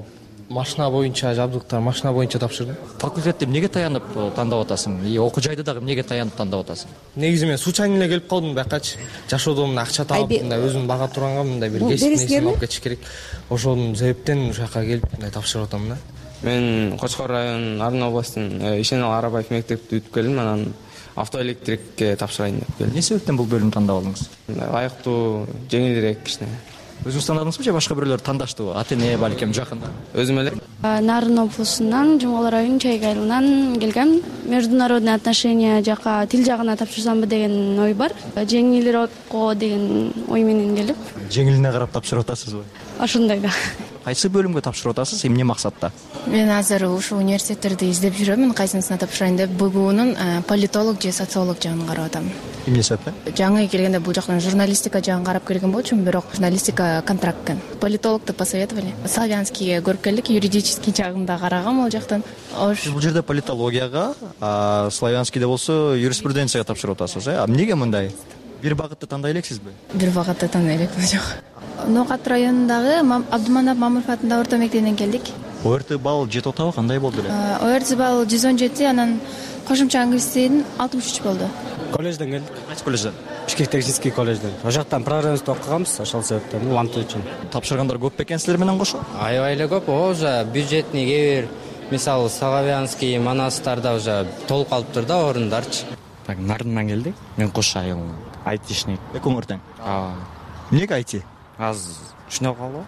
машина боюнча жабдыктар машина боюнча тапшырдым. Факультетти эмнеге таянып тандап атасың? Окуу жайды дагы эмнеге таянып тандап атасың? Негизи мен случайно эле келип калдым бакачы. Жашоодо мындай акча таап мындай өзүм бага турганга мындай бир кесип нерсени алып кетиш керек. Ошол себептен ушул жака келип мындай тапшырып атам да. Мен Кочкор районунун Ардын областынын Ишенал Арабаев мектепти бүтүп келдим, анан автоэлектрикке тапшырайын деп келдим. Эмне себептен бул бөлүмдү тандап алдыңыз? Ылайыктуу, жеңилирээк кичине. Өзүңүз тандадыңызбы же башка бирөөлөр тандаштыбы? Ата эне балким жакында. Өзүм эле. Нарын облусунан, Жумгал районунун Чайык айылынан келгем. Международный отношения жака, тил жагына тапшырсамбы деген ой бар. Жеңилирээк деген ой менен келип. Жеңилине карап тапшырып атасызбы? Ошондой да. Кайсы бөлүмгө тапшырып атасыз? Эмне максатта? Мен азыр ушул университеттерди издеп жүрөм. Кайсынысына тапшырайын деп, БГУнун политолог же социолог жагын карап атам. Эмне себептен? Жаңы келгенде бул жактан журналистика жагын карап келген болчумун, бирок журналистика контракт экен. Политологду посоветовали. Славянскийге көрүп келдик, юридический жагында карагам ал жактан. Бул жерде политологияга, славянскийде болсо юриспруденцияга тапшырып атасыз, э? Эмнеге мындай? Бир багытты тандай элексизби? Бир багытты тандай элекпи, жок. Нокат районундагы Абдуманап Мамыров атындагы орто мектебинен келдик. ОРТ балл жетип атабы, кандай болду эле? ОРТ балл 117, анан кошумча англис тилин 63 болду. Колледжден келдик. Кайсы колледжден? Бишкек технический колледжден. Ошол жактан программист окуганбыз, ошол себептен улантуу үчүн. Тапшыргандар көп бекен силер менен кошо? Аябай эле көп. Уже бюджетный кээ бир, мисалы Славянский, Манастарда уже толуп калыптыр да орундарчы. Так, Нарындан келдик. Мен Кош айылынан. Айтишник. Экөөңөр тең. Эмнеге айти? Аз түшүнө калдым.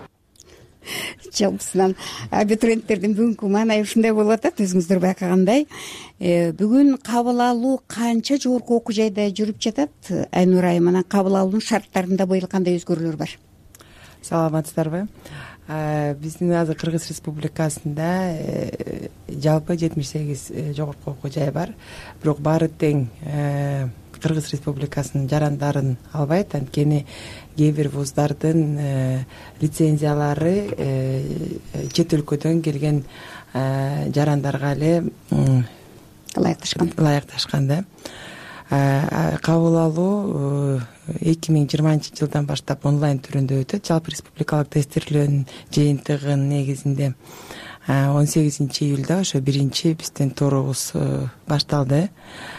Жалпысынан абитуриенттердин бүгүнкү маанайы ушундай болуп атат, өзүңүздөр байкагандай. Бүгүн кабыл алуу канча жогорку окуу жайда жүрүп жатат? Айнур айым, анан кабыл алуунун шарттарында быйыл кандай өзгөрүүлөр бар? Саламатсыздарбы? Биздин азыр Кыргыз Республикасында жалпы 78 жогорку окуу жай бар. Бирок баары тең Кыргыз Республикасынын жарандарын албайт, анткени кээ бир вуздардын лицензиялары чет өлкөдөн келген жарандарга эле ылайыкташкан да. Кабыл алуу 2020 жылдан баштап онлайн түрүндө өтөт. Жалпы республикалык тестирлөөнүн жыйынтыгынын негизинде 18 июлда ошо биринчи биздин турубуз башталды.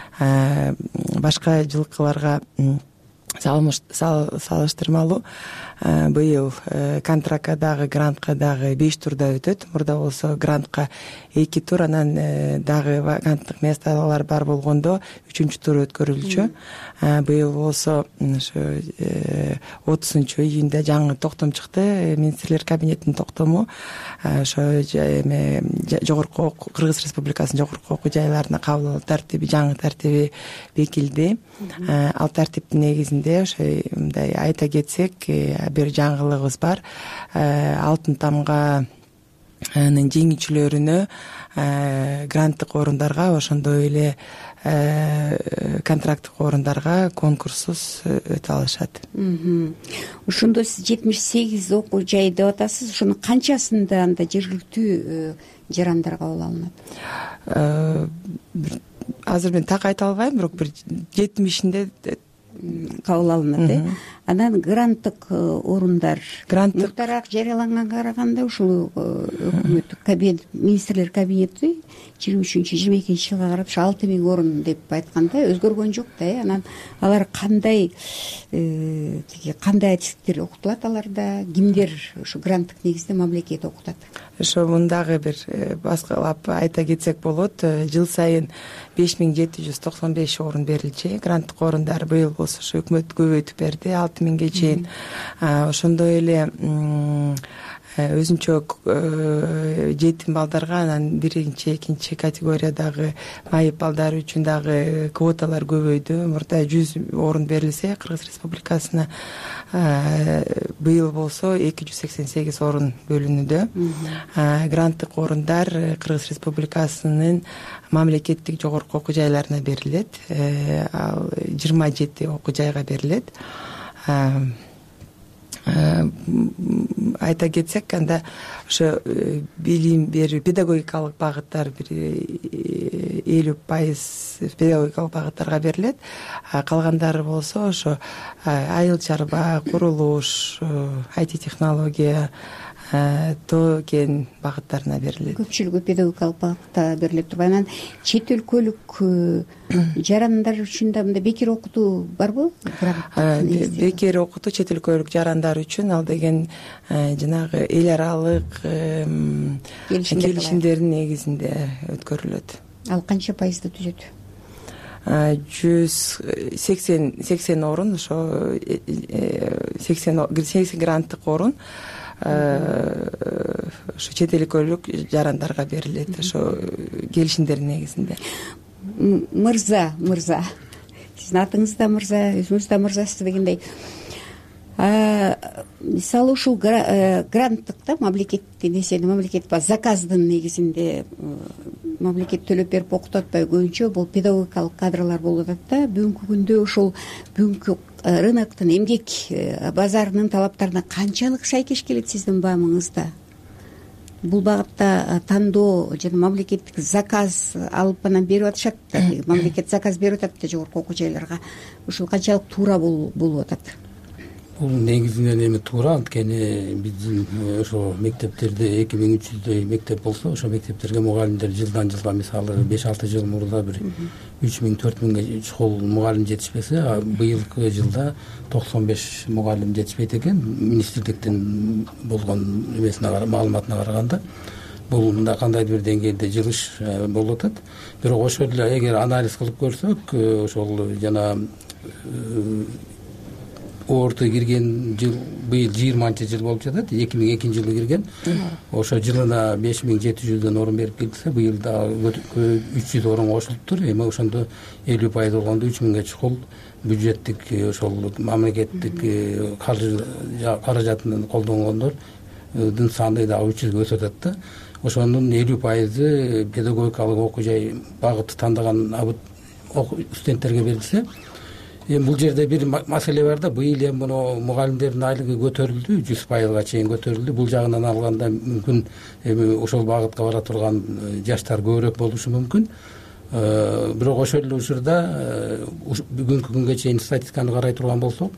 Башка жылкыларга салыштырмалуу быйыл контрактка дагы грантка дагы 5 турда өтөт. Мурда болсо грантка 2 тур, анан дагы ваканттык месталар бар болгондо 3 тур өткөрүлчү. Быйыл болсо ошо 30 июнда жаңы токтом чыкты, министрлер кабинетинин токтому. Ошо жогорку Кыргыз Республикасынын жогорку окуу жайларына кабыл алуу тартиби, жаңы тартиби бекилди. Ал тартиптин негизинде ошо мындай айта кетсек, бир жаңылыгыбыз бар. Алтын тамганын жеңүүчүлөрүнө гранттык орундарга, ошондой эле контракттык орундарга конкурссуз өтө алышат. Ошондо сиз 78 окуу жай деп атасыз. Ошонун канчасында анда жергиликтүү жарандар кабыл алынат? Азыр мен так айта албайм, бирок бир 70-инде кабыл алынат. Анан гранттык орундар муктараак жарыяланганга караганда ушул өкмөттүк кабинет, министрлер кабинети 23-22 жылга карап 6000 орун деп айтканда өзгөргөн жок да. Анан алар кандай адистиктер окутулат аларда, кимдер ушу гранттык негизде мамлекет окутат? Ошо мындагы бир баскылап айта кетсек болот. Жыл сайын 5795 орун берилчү. Гранттык орундар быйыл болсо ушу өкмөт көбөйтүп берди, 6000ге чейин. Ошондой эле өзүнчө жетим балдарга, анан биринчи, экинчи категориядагы майып балдар үчүн дагы квоталар көбөйдү. Мурда 100 орун берилсе Кыргыз Республикасына, быйыл болсо 288 орун бөлүнүүдө. Гранттык орундар Кыргыз Республикасынын мамлекеттик жогорку окуу жайларына берилет. Ал 27 окуу жайга берилет. Айта кетсек, анда ошо билим берүү, педагогикалык багыттар бир 50% педагогикалык багыттарга берилет. Калгандары болсо ошо айыл чарба, курулуш, IT технология, тоо кен багыттарына берилет. Көпчүлүгү педагогикалык багытта берилип турбайбы? Анан чет өлкөлүк жарандар үчүн да мындай бекер окутуу барбы? Бекер окутуу чет өлкөлүк жарандар үчүн ал деген жанагы эл аралык келишимдердин негизинде өткөрүлөт. Ал канча пайызды түзөт? 180 орун, ошо 80 гранттык орун ошо чет өлкөлүк жарандарга берилет, ошо келишимдердин негизинде. Мырза, сиздин атыңыз да мырза, өзүңүз да мырзасыз дегендей. Мисалы ушул гранттык да мамлекет заказдын негизинде мамлекет төлөп берип окутуп атпайбы? Көбүнчө бул педагогикалык кадрлар болуп атат да. Бүгүнкү күндө ушул бүгүнкү рыноктун, эмгек базарынын талаптарына канчалык шайкеш келет сиздин баамыңызда? Бул багытта тандоо жана мамлекеттик заказ алып анан берип атышат да. Мамлекет заказ берип атат да жогорку окуу жайларга. Ушул канчалык туура болуп атат? Бул негизинен эми туура, анткени биздин ошо мектептерде 2300дөй мектеп болсо, ошо мектептерге мугалимдер жылдан жылга мисалы 5-6 жыл мурда бир 3000-4000ге чукул мугалим жетишпесе, быйылкы жылда 95 мугалим жетишпейт экен. Министрликтин болгон маалыматына караганда бул мында кандайдыр бир деңгээлде жылыш болуп атат. Бирок ошол эле эгер анализ кылып көрсөк, ошол жана орто кирген жыл быйыл 20 жыл болуп жатат. 2002 жылы кирген. Ошо жылына 5700дөн орун берип келсе, быйыл да 300 орун кошулуптур. Эми ошондо 50% болгондо 3000ге чукул бюджеттик ошол мамлекеттик каражатын колдонгондордун саны дагы 300ге өсүп атат да. Ошонун 50% педагогикалык окуу жай багытты тандаган студенттерге берилсе, бул жерде бир маселе бар да. Быйыл эми муну мугалимдердин айлыгы көтөрүлдү, 100%га чейин көтөрүлдү. Бул жагынан алганда мүмкүн эми ошол багытка бара турган жаштар көбүрөөк болушу мүмкүн. Бирок ошол эле учурда бүгүнкү күнгө чейин статистиканы карай турган болсок,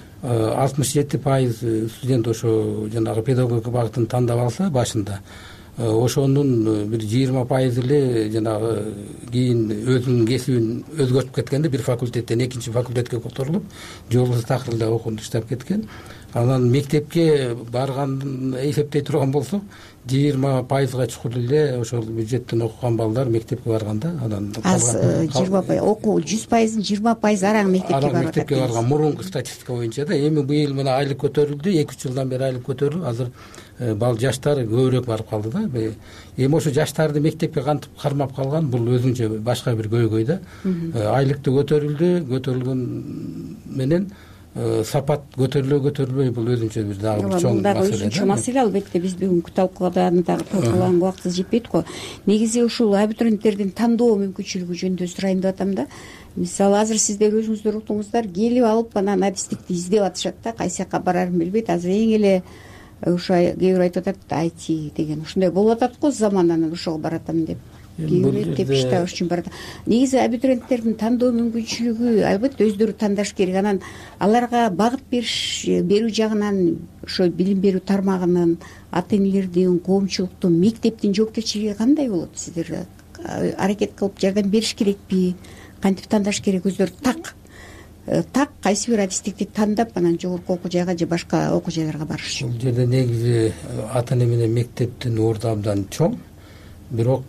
67% студент ошо жанагы педагогика багытын тандап алса башында, ошонун бир 20% эле жанагы кийин өзүнүн кесибин өзгөртүп кеткенде бир факультеттен экинчи факультетке которулуп, же болбосо такыр эле окууну таштап кеткен. Анан мектепке барганын эсептей турган болсок, 20%га чукул эле ошол бюджеттен окуган балдар мектепке барганда, анан аз 20% окуу 100%-ын 20% араң мектепке барган мурунку статистика боюнча да. Эми быйыл мына айлык көтөрүлдү, 2-3 жылдан бери айлык көтөрүлүп, азыр бал жаштар көбүрөөк барып калды да. Эми ошо жаштарды мектепке кантип кармап калган, бул өзүнчө башка бир көйгөй да. Айлыкты көтөрүлгөн менен сапат көтөрүлбөй, бул өзүнчө бир дагы бир чоң маселе. Өзүнчө маселе, албетте биз бүгүнкү талкууга аны дагы талкуулаганга убактыбыз жетпейт го. Негизи ушул абитуриенттердин тандоо мүмкүнчүлүгү жөнүндө сурайын деп атам да. Мисалы азыр сиздер өзүңүздөр уктуңуздар, келип алып анан адистикти издеп атышат да, кайсы жака барарын билбейт. Азыр эң эле ошо кээ бир айтып атат, IT деген ушундай болуп атат го, заман анан ошого баратам деп. Кээ деп иш табыш үчүн барат. Негизи абитуриенттердин тандоо мүмкүнчүлүгү албетте өздөрү тандаш керек. Анан аларга багыт берүү жагынан ошо билим берүү тармагынын, ата энелердин, коомчулуктун, мектептин жоопкерчилиги кандай болот? Сиздер аракет кылып жардам бериш керекпи? Кантип тандаш керек? Өздөрү так кайсы бир адистикти тандап анан жогорку окуу жайга же башка окуу жайларга барыш. Бул жерде негизи ата эне менен мектептин орду абдан чоң. Бирок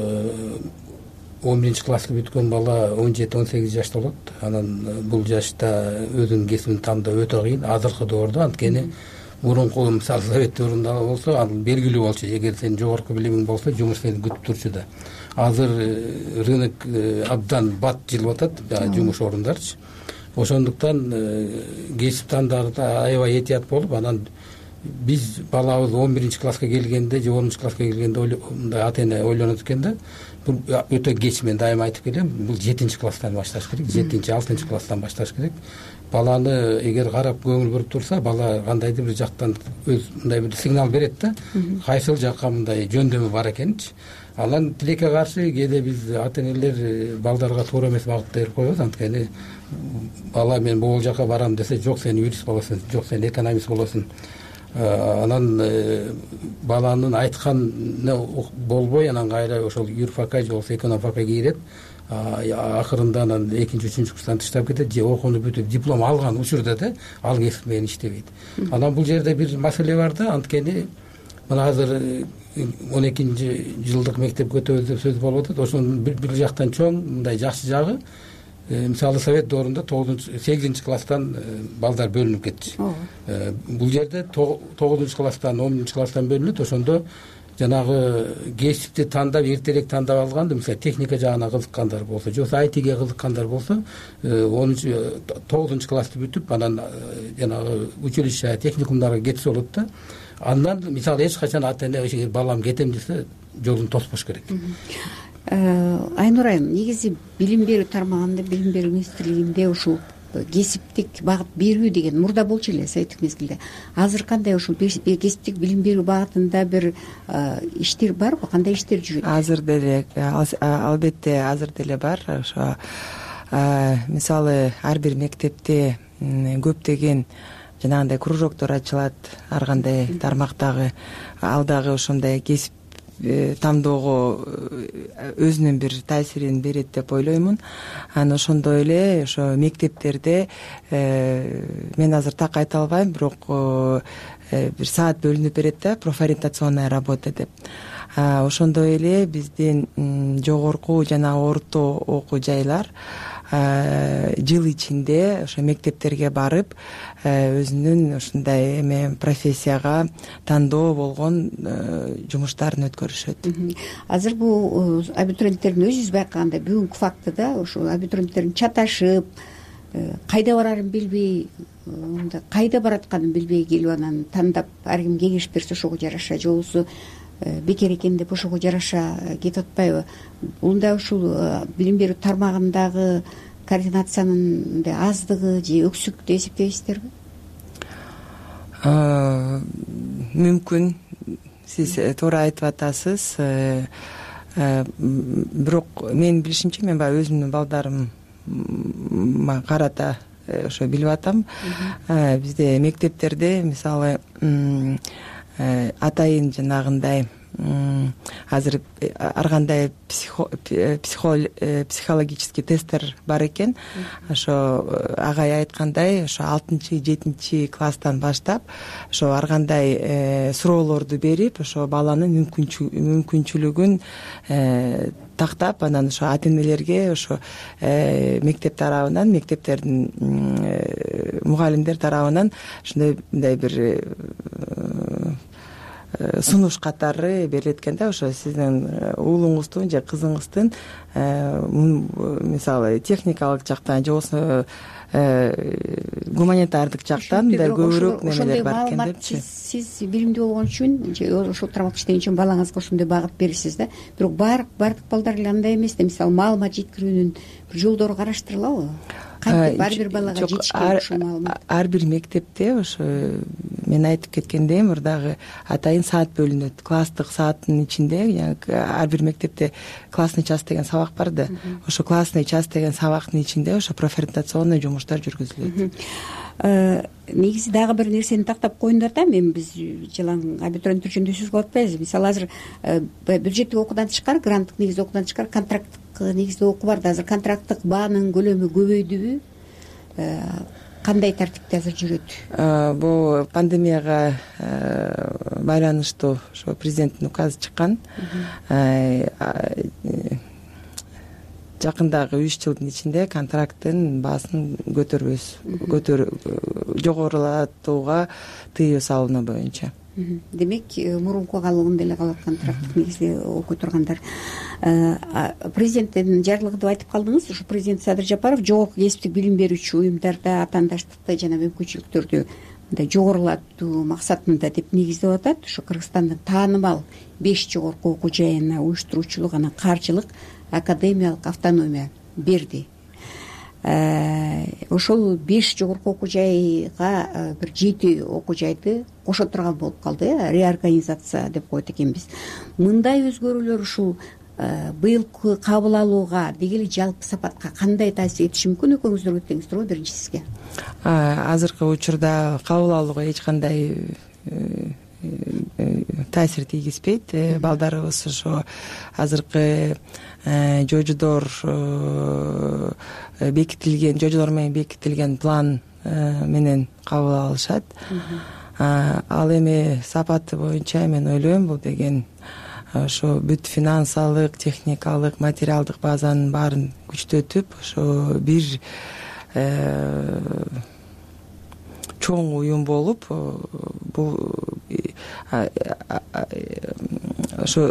11 класска бүткөн бала 17-18 жашта болот. Анан бул жашта өзүнүн кесибин тандоо өтө кыйын азыркы доордо. Анткени мурунку мисалы совет дöwрүндө болсо, ал белгилүү болчу. Эгер сенин жогорку билимиң болсо, жумуш сени күтүп турчу да. Азыр рынок абдан бат жылып атат, жумуш орундарчы. Ошондуктан кесип тандаарда аябай этият болуп, анан биз балабыз 11 класска келгенде же 10 класска келгенде мындай ата эне ойлонот экен да. Бул өтө кеч, мен дайыма айтып келем, бул 7 класстан башташ керек, 7-6 класстан башташ керек. Баланы эгер карап көңүл буруп турса, бала кандайдыр бир жактан өз мындай бир сигнал берет да, кайсыл жакка мындай жөндөмү бар экенчи. Анан тилекке каршы кээде биз ата энелер балдарга туура эмес багытты берип коебуз. Анткени бала мен бул жака барам десе, жок сен юрист болосуң, жок сен экономист болосуң. анан баланын айтканы болбой анан кайра ошол юрфакка же болбосо экономфакка кирет, акырында анан 2-3 курстан таштап кетет же окууну бүтүп диплом алган учурда да ал кесип менен иштебейт. Анан бул жерде бир маселе бар да, анткени мына азыр 12-жылдык мектепке өтөбүз деп сөз болуп атат. Ошонун бир жактан чоң мындай жакшы жагы, мисалы совет доорунда 8-класстан балдар бөлүнүп кетчү. Бул жерде 9-класстан 10-класстан бөлүнөт. Ошондо жанагы кесипти тандап, эртерээк тандап алганда, мисалы техника жагына кызыккандар болсо, же болбосо айтиге кызыккандар болсо, 9-классты бүтүп, анан жанагы училище, техникумдарга кетсе болот да. Андан мисалы эч качан ата-эне балам кетем десе, жолун тоспош керек. Айнур айым, негизи билим берүү тармагында, билим берүү министрлигинде ушул кесиптик багыт берүү деген мурда болчу эле советтик мезгилде. Азыр кандай ушул кесиптик билим берүү багытында бир иштер барбы? Кандай иштер жүрөт? Азыр деле, албетте азыр деле бар. Ошо мисалы ар бир мектепте көптөгөн жанагындай кружоктор ачылат, ар кандай тармактагы. Ал дагы ошондой кесип тандоого өзүнүн бир таасирин берет деп ойлоймун. Анан ошондой эле ошо мектептерде мен азыр так айта албайм, бирок бир саат бөлүнүп берет да, профориентационная работа деп. Ошондой эле биздин жогорку жана орто окуу жайлар жыл ичинде ошо мектептерге барып өзүнүн ушундай эме профессияга тандоо болгон жумуштарын өткөрүшөт. Азыр бул абитуриенттердин өзүбүз байкаганда бүгүнкү фактыда ошо абитуриенттердин чаташып, кайда барарын билбей, кайда баратканын билбей келип анан тандап ар ким кеңеш берсе ошого жараша, же болбосо бекер экен деп ошого жараша кетип атпайбы? Мындай ушул билим берүү тармагындагы координациянын аздыгы же өксүк деп эсептейсиздерби? Мүмкүн, сиз туура айтып атасыз. Бирок менин билишимче, мен баягы өзүмдүн балдарыма карата ошо билип атам. Бизде мектептерде мисалы атайын жанагындай азыр ар кандай психологический тесттер бар экен. Ошо агай айткандай, ошо 6-7 класстан баштап ошо ар кандай суроолорду берип, ошо баланын мүмкүнчүлүгүн тактап, анан ошо ата-энелерге ошо мектеп тарабынан, мектептердин мугалимдер тарабынан ушундай бир сунуш катары берилет экен да. Ошо сиздин уулуңуздун же кызыңыздын мисалы техникалык жактан же болбосо гуманитардык жактан да көбүрөөк немелер бар экен депчи. Сиз билимдүү болгон үчүн же ошол тармакта иштеген үчүн балаңызга ошондой багыт бересиз да. Бирок баардык балдар эле андай эмес да. Мисалы маалымат жеткирүүнүн бир жолдору караштырылабы? Кантип ар бир балага жетишкен ушул маалымат? Ар бир мектепте ошо мен айтып кеткендей, мурдагы атайын саат бөлүнөт. Класстык сааттын ичинде, ар бир мектепте классный час деген сабак бар да. Ошо классный час деген сабактын ичинде ошо профориентационный жумуштар жүргүзүлөт. Негизи дагы бир нерсени тактап коеюн деп атам. Мен биз жалаң абитуриенттер жөнүндө сөз кылып атпайбыз. Мисалы азыр бюджеттик окуудан тышкары, гранттык негизде окуудан тышкары контракттык негизде окуу бар да. Азыр контракттык баанын көлөмү көбөйдүбү? Кандай тартипте азыр жүрөт? Бул пандемияга байланыштуу ошо президенттин указы чыккан. Жакындагы 3 жылдын ичинде контракттын баасын жогорулатууга тыюу салынуу боюнча. Демек, мурунку калыбында эле калат контракттык негизде окуй тургандар. Президенттин жарлыгы деп айтып калдыңыз. Ушу президент Садыр Жапаров жогорку кесиптик билим берүүчү уюмдарда атаандаштыкты жана мүмкүнчүлүктөрдү мындай жогорулатуу максатында деп негиздеп атат. Ушу Кыргызстандын таанымал 5 жогорку окуу жайына уюштуруучулук, анан каржылык, академиялык автономия берди. Ошол 5 жогорку окуу жайга бир 7 окуу жайды кошо турган болуп калды, реорганизация деп коет экенбиз. Мындай өзгөрүүлөр ушул быйылкы кабыл алууга деги эле жалпы сапатка кандай таасир этиши мүмкүн? Экөөңүздөр өтсөңүздөр биринчи сизге. Азыркы учурда кабыл алууга эч кандай таасир тийгизбейт. Балдарыбыз ошо азыркы жожодор менен бекитилген план менен кабыл алышат. Ал эми сапаты боюнча мен ойлойм, бул деген ошо бүт финансалык, техникалык, материалдык базанын баарын күчтөтүп, ошо бир чоң уюм болуп, бул ошо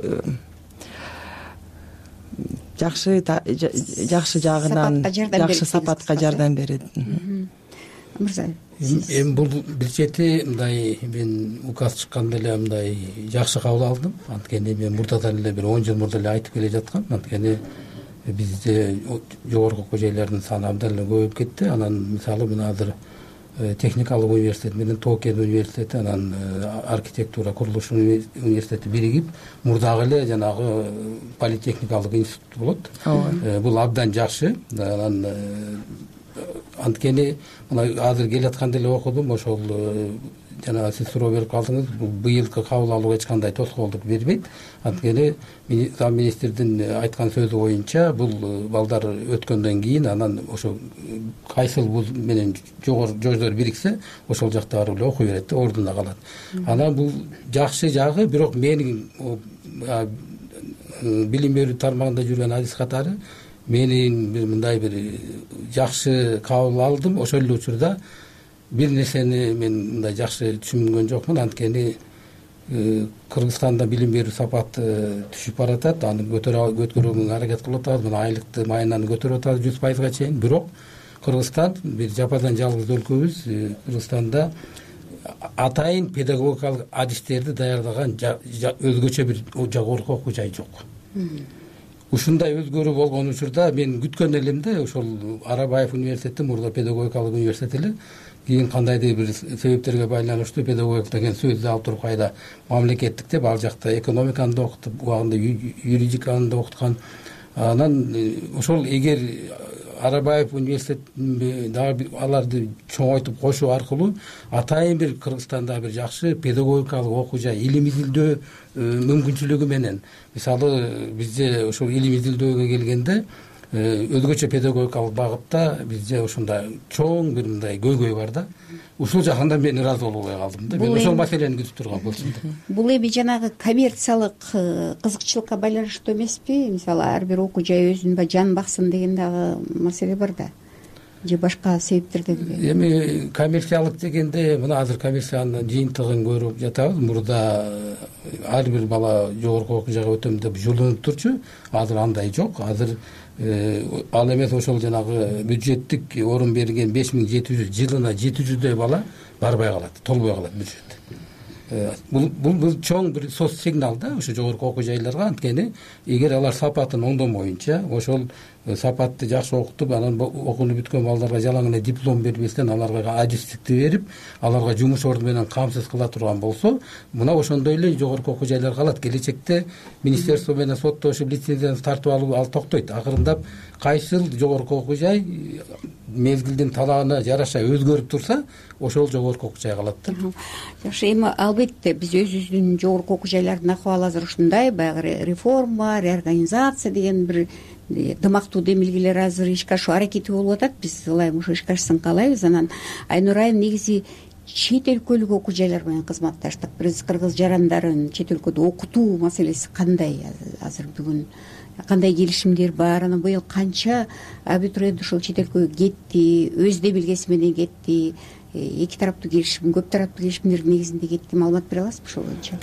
жакшы жагынан жакшы сапатка жардам берет. Мырза, эми бул бир чети мындай, мен указ чыкканда эле мындай жакшы кабыл алдым. Анткени мен мурдадан эле бир 10 жыл мурда эле айтып келе жаткам. Анткени бизде жогорку окуу жайлардын саны абдан эле көбөйүп кетти. Анан мисалы мына азыр техникалык университет менен Токен университети, анан архитектура курулуш университети биригип мурдагы эле жанагы политехникалык институт болот. Бул абдан жакшы. Анан анткени мына азыр келатканда эле окудум, ошол жана сиз суроо берип калдыңыз, бул быйылкы кабыл алууга эч кандай тоскоолдук бербейт. Анткени зам министрдин айткан сөзү боюнча бул балдар өткөндөн кийин анан ошо кайсыл вуз менен жождор бириксе ошол жакта барып эле окуй берет, ордуна калат. Анан бул жакшы жагы, бирок менин билим берүү тармагында жүргөн адис катары менин бир мындай бир жакшы кабыл алдым. Ошол эле учурда бир нерсени мен мындай жакшы түшүнгөн жокмун. Анткени Кыргызстанда билим берүү сапаты түшүп баратат, аны көтөрүүгө аракет кылып атабыз. Мына айлыкты майынан көтөрүп атабыз 100%га чейин. Бирок Кыргызстан бир жападан жалгыз өлкөбүз. Кыргызстанда атайын педагогикалык адистерди даярдаган өзгөчө бир жогорку окуу жай жок. Ушундай өзгөрүү болгон учурда мен күткөн элем да, ошол Арабаев университети мурда педагогикалык университет эле, кийин кандайдыр бир себептерге байланыштуу педагогика деген сөздү алып туруп кайда мамлекеттик деп ал жакта экономиканы да окутуп, убагында юридиканы да окуткан. Анан ошол эгер Арабаев университет дагы аларды чоңойтуп кошуу аркылуу атайын бир Кыргызстанда бир жакшы педагогикалык окуу жай, илим изилдөө мүмкүнчүлүгү менен, мисалы бизде ошол илим изилдөөгө келгенде өзгөчө педагогикалык багытта бизде ушундай чоң бир мындай көйгөй бар да. Ушул жагында мен ыраазы болбой калдым да. Мен ошол маселени күтүп турган болчумун. Бул эми жанагы коммерциялык кызыкчылыкка байланыштуу эмеспи? Мисалы ар бир окуу жай өзүн жан баксын деген дагы маселе бар да. Же башка себептерден? Эми коммерциялык дегенде мына азыр коммерциянын жыйынтыгын көрүп жатабыз. Мурда ар бир бала жогорку окуу жайга өтөм деп жолунуп турчу. Азыр андай жок. Азыр ал эмес, ошол жанагы бюджеттик орун берген 5700 жылына 700дөй бала барбай калат, толбой калат бюджет. Бул чоң бир соц сигнал да ошо жогорку окуу жайларга. Анткени эгер алар сапатын оңдомоюнча, ошол сапатты жакшы окутуп, анан окууну бүткөн балдарга жалаң эле диплом бербестен аларга адистикти берип, аларга жумуш орду менен камсыз кыла турган болсо, мына ошондой эле жогорку окуу жайлар калат. Келечекте министерство менен соттошуп лицензияны тартып алуу ал токтойт. Акырындап кайсыл жогорку окуу жай мезгилдин талабына жараша өзгөрүп турса, ошол жогорку окуу жай калат да. Жакшы, эми албетте биз өзүбүздүн жогорку окуу жайлардын акыбалы азыр ушундай, баягы реформа, реорганизация деген бир дымактуу демилгелер азыр ишке ашуу аракети болуп атат. Биз ылайым ошо ишке ашсын каалайбыз. Анан Айнур айым негизи чет өлкөлүк окуу жайлар менен кызматташтык. Биз кыргыз жарандарын чет өлкөдө окутуу маселеси кандай азыр бүгүн? Кандай келишимдер бар? Анан быйыл канча абитуриент ушул чет өлкөгө кетти, өз демилгеси менен кетти? Эки тараптуу келишим, көп тараптуу келишимдердин негизинде кетти, маалымат бере аласызбы ошол боюнча?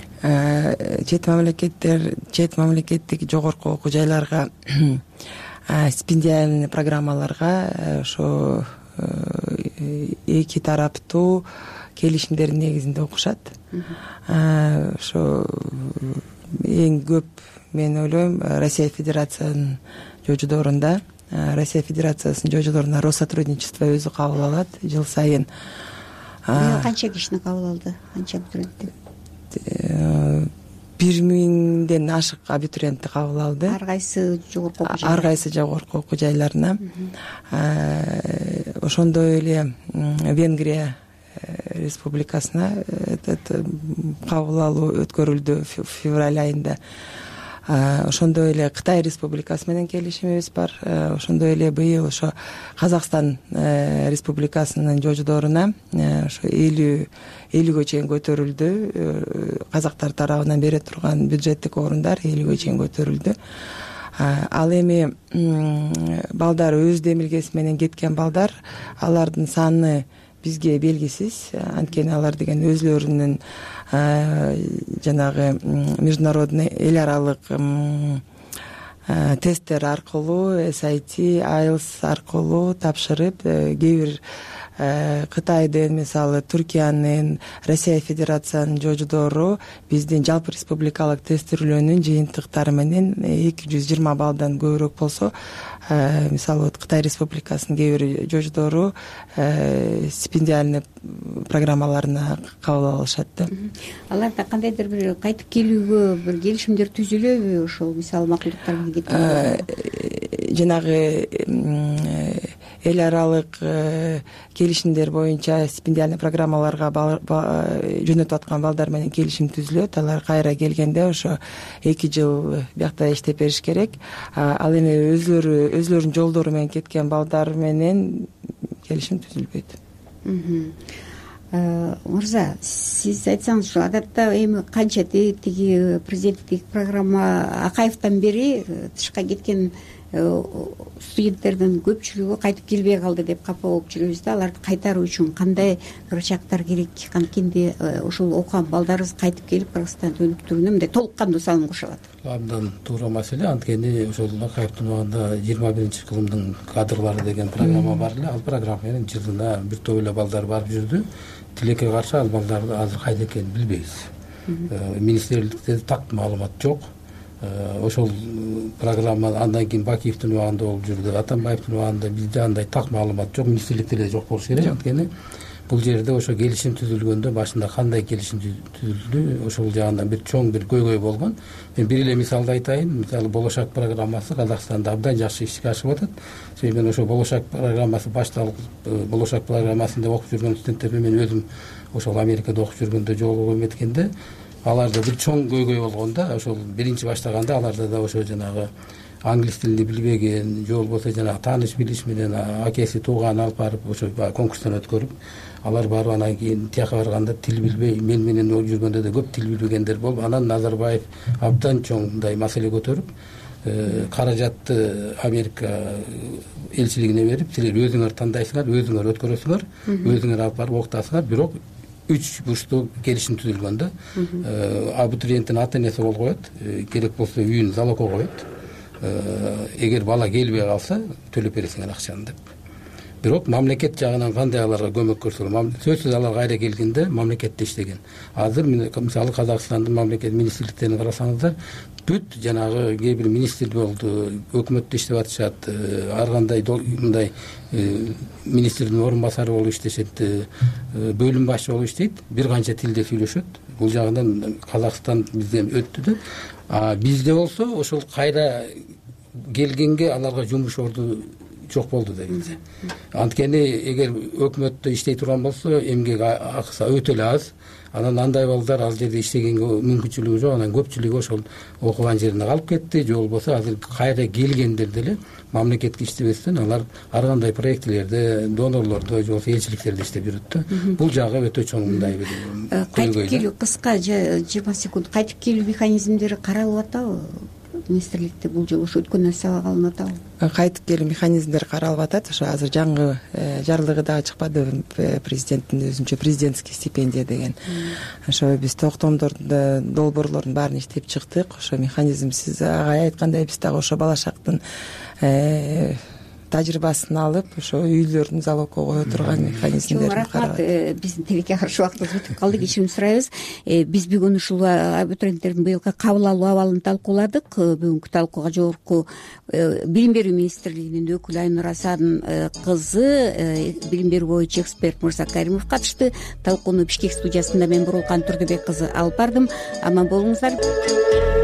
Чет мамлекеттик жогорку окуу жайларга стипендиальный программаларга ошо эки тараптуу келишимдердин негизинде окушат. Ошо эң көп мен ойлойм Россия Федерациясынын жожодорунда, Россия Федерациясынын жожодоруна Россотрудничество өзү кабыл алат жыл сайын. Канча кишини кабыл алды? Канча абитуриентти? 1000ден ашык абитуриентти кабыл алды. Ар кайсы жогорку окуу жай? Ар кайсы жогорку окуу жайларына. Ошондой эле Венгрия республикасына кабыл алуу өткөрүлдү февраль айында. Ошондой эле Кытай республикасы менен келишимибиз бар. Ошондой эле быйыл ошо Казакстан республикасынын жождоруна ошо 50-ге чейин көтөрүлдү. Казактар тарабынан бере турган бюджеттик орундар 50-ге чейин көтөрүлдү. Ал эми балдар өз демилгеси менен кеткен балдар, алардын саны бизге белгисиз. Анткени алар деген өзлөрүнүн жанагы международный эл аралык тесттер аркылуу, SAT, IELTS аркылуу тапшырып, кээ бир Кытайдын, мисалы Түркиянын, Россия Федерациянын жождору биздин жалпы республикалык тестирлөөнүн жыйынтыктары менен 220 баллдан көбүрөөк болсо, мисалы Кытай республикасынын кээ бир жождору стипендиальный программаларына кабыл алышат да. Аларда кандайдыр бир кайтып келүүгө бир келишимдер түзүлөбү, ошол мисалы макулдуктар кетип жанагы эл аралык келишимдер боюнча стипендиальный программаларга жөнөтүп аткан балдар менен келишим түзүлөт. Алар кайра келгенде ошо 2 жыл биякта иштеп бериш керек. Ал эми өзлөрүнүн жолдору менен кеткен балдар менен келишим түзүлбөйт. Мырза, сиз айтсаңыз, ушу адатта эми канча тиги президенттик программа Акаевден бери тышка кеткен студенттердин көпчүлүгү кайтып келбей калды деп капа болуп жүрөбүз да. Аларды кайтаруу үчүн кандай кырычактар керек? Анткенде ушул окуган балдарыбыз кайтып келип Кыргызстанда өнүктүүнө мындай толук кандуу салым кошо алат. Абдан туура маселе. Анткени ошол Акаевдин убагында 21-кылымдын кадрлары деген программа бар эле. Ал программа менен жылына бир топ эле балдар барып жүрдү. Тилекке каршы ал балдарды азыр кайда экенин билбейбиз. Министрликте так маалымат жок. Ошол программа андан кийин Бакиевдин убагында болуп жүрдү, Атамбаевдин убагында бизде андай так маалымат жок, министрликте эле жок болуш керек. Анткени бул жерде ошо келишим түзүлгөндө башында кандай келишим түзүлдү, ошол жагынан бир чоң бир көйгөй болгон. Мен бир эле мисалды айтайын. Мисалы Болошак программасы Казакстанда абдан жакшы ишке ашып атат. Себеби ошо Болошак программасы башталып, Болошак программасында окуп жүргөн студенттермен мен өзүм ошол Америкада окуп жүргөндө жолугуп эметкенде аларда бир чоң көйгөй болгондо, ошол биринчи баштаганда аларда да ошо жанагы англис тилин билбеген, же болбосо жанагы тааныш билиш менен акеси тууганы алып барып ошо конкурстан өткөрүп, алар барып анан кийин тияка барганда тил билбей, мен менен жүргөндө да көп тил билбегендер болуп, анан Назарбаев абдан чоң мындай маселе көтөрүп, каражатты Америка элчилигине берип, силер өзүңөр тандайсыңар, өзүңөр өткөрөсүңөр, өзүңөр алып барып окутасыңар, бирок 3 бурчтуу келишим түзүлгөн да. Абитуриенттин ата энеси болуп коет, керек болсо үйүн залогко коет. Эгер бала келбей калса төлөп бересиңер акчаны деп. Бирок мамлекет жагынан кандай аларга көмөк көрсөтүлөт? Сөзсүз алар кайра келгенде мамлекетте иштеген. Азыр мисалы Казакстандын мамлекет министрликтерин карасаңыздар, бүт жанагы кээ бир министр болду, өкмөттө иштеп атышат, ар кандай мындай министрдин орун басары болуп иштешет, бөлүм башчы болуп иштейт, бир канча тилде сүйлөшөт. Бул жагынан Казакстан бизден өттү да. Бизде болсо ошол кайра келгенге аларга жумуш орду жок болду дейбиз. Анткени эгер өкмөттө иштей турган болсо эмгек акысы өтө эле аз. Анан андай балдар ал жерде иштегенге мүмкүнчүлүгү жок. Анан көпчүлүгү ошол окуган жерине калып кетти, же болбосо азыр кайра келгендер деле мамлекетке иштебестен алар ар кандай проектилерде, донорлордо, же болбосо элчиликтерде иштеп жүрөт да. Бул жагы өтө чоң мындай бир кайтып келүү, кыска 20 секунд кайтып келүү механизмдери каралып атабы? Министрликте бул жолу ошо өткөн нерсеге калынып атабы? Кайтып келүү механизмдери каралып атат. Ошо азыр жаңы жарлыгы дагы чыкпады, президенттин өзүнчө президентский стипендия деген. Ошо биз токтомдордо долбоорлордун баарын иштеп чыктык. Ошо механизм сиз агай айткандай биз дагы ошо Болошактын тажрыйбасын алып, ошо үйлөрдүн залогко кое турган механизмдерди карап. Биздин тилекке каршы убактыбыз өтүп калды, кечирим сурайбыз. Биз бүгүн ушул абитуриенттердин быйылкы кабыл алуу абалын талкууладык. Бүгүнкү талкууга жогорку билим берүү министрлигинин өкүлү Айнура Асанын кызы, билим берүү боюнча эксперт Мырза Каримов катышты. Талкууну Бишкек студиясында мен Бурулкан Турдубек кызы алып бардым. Аман болуңуздар.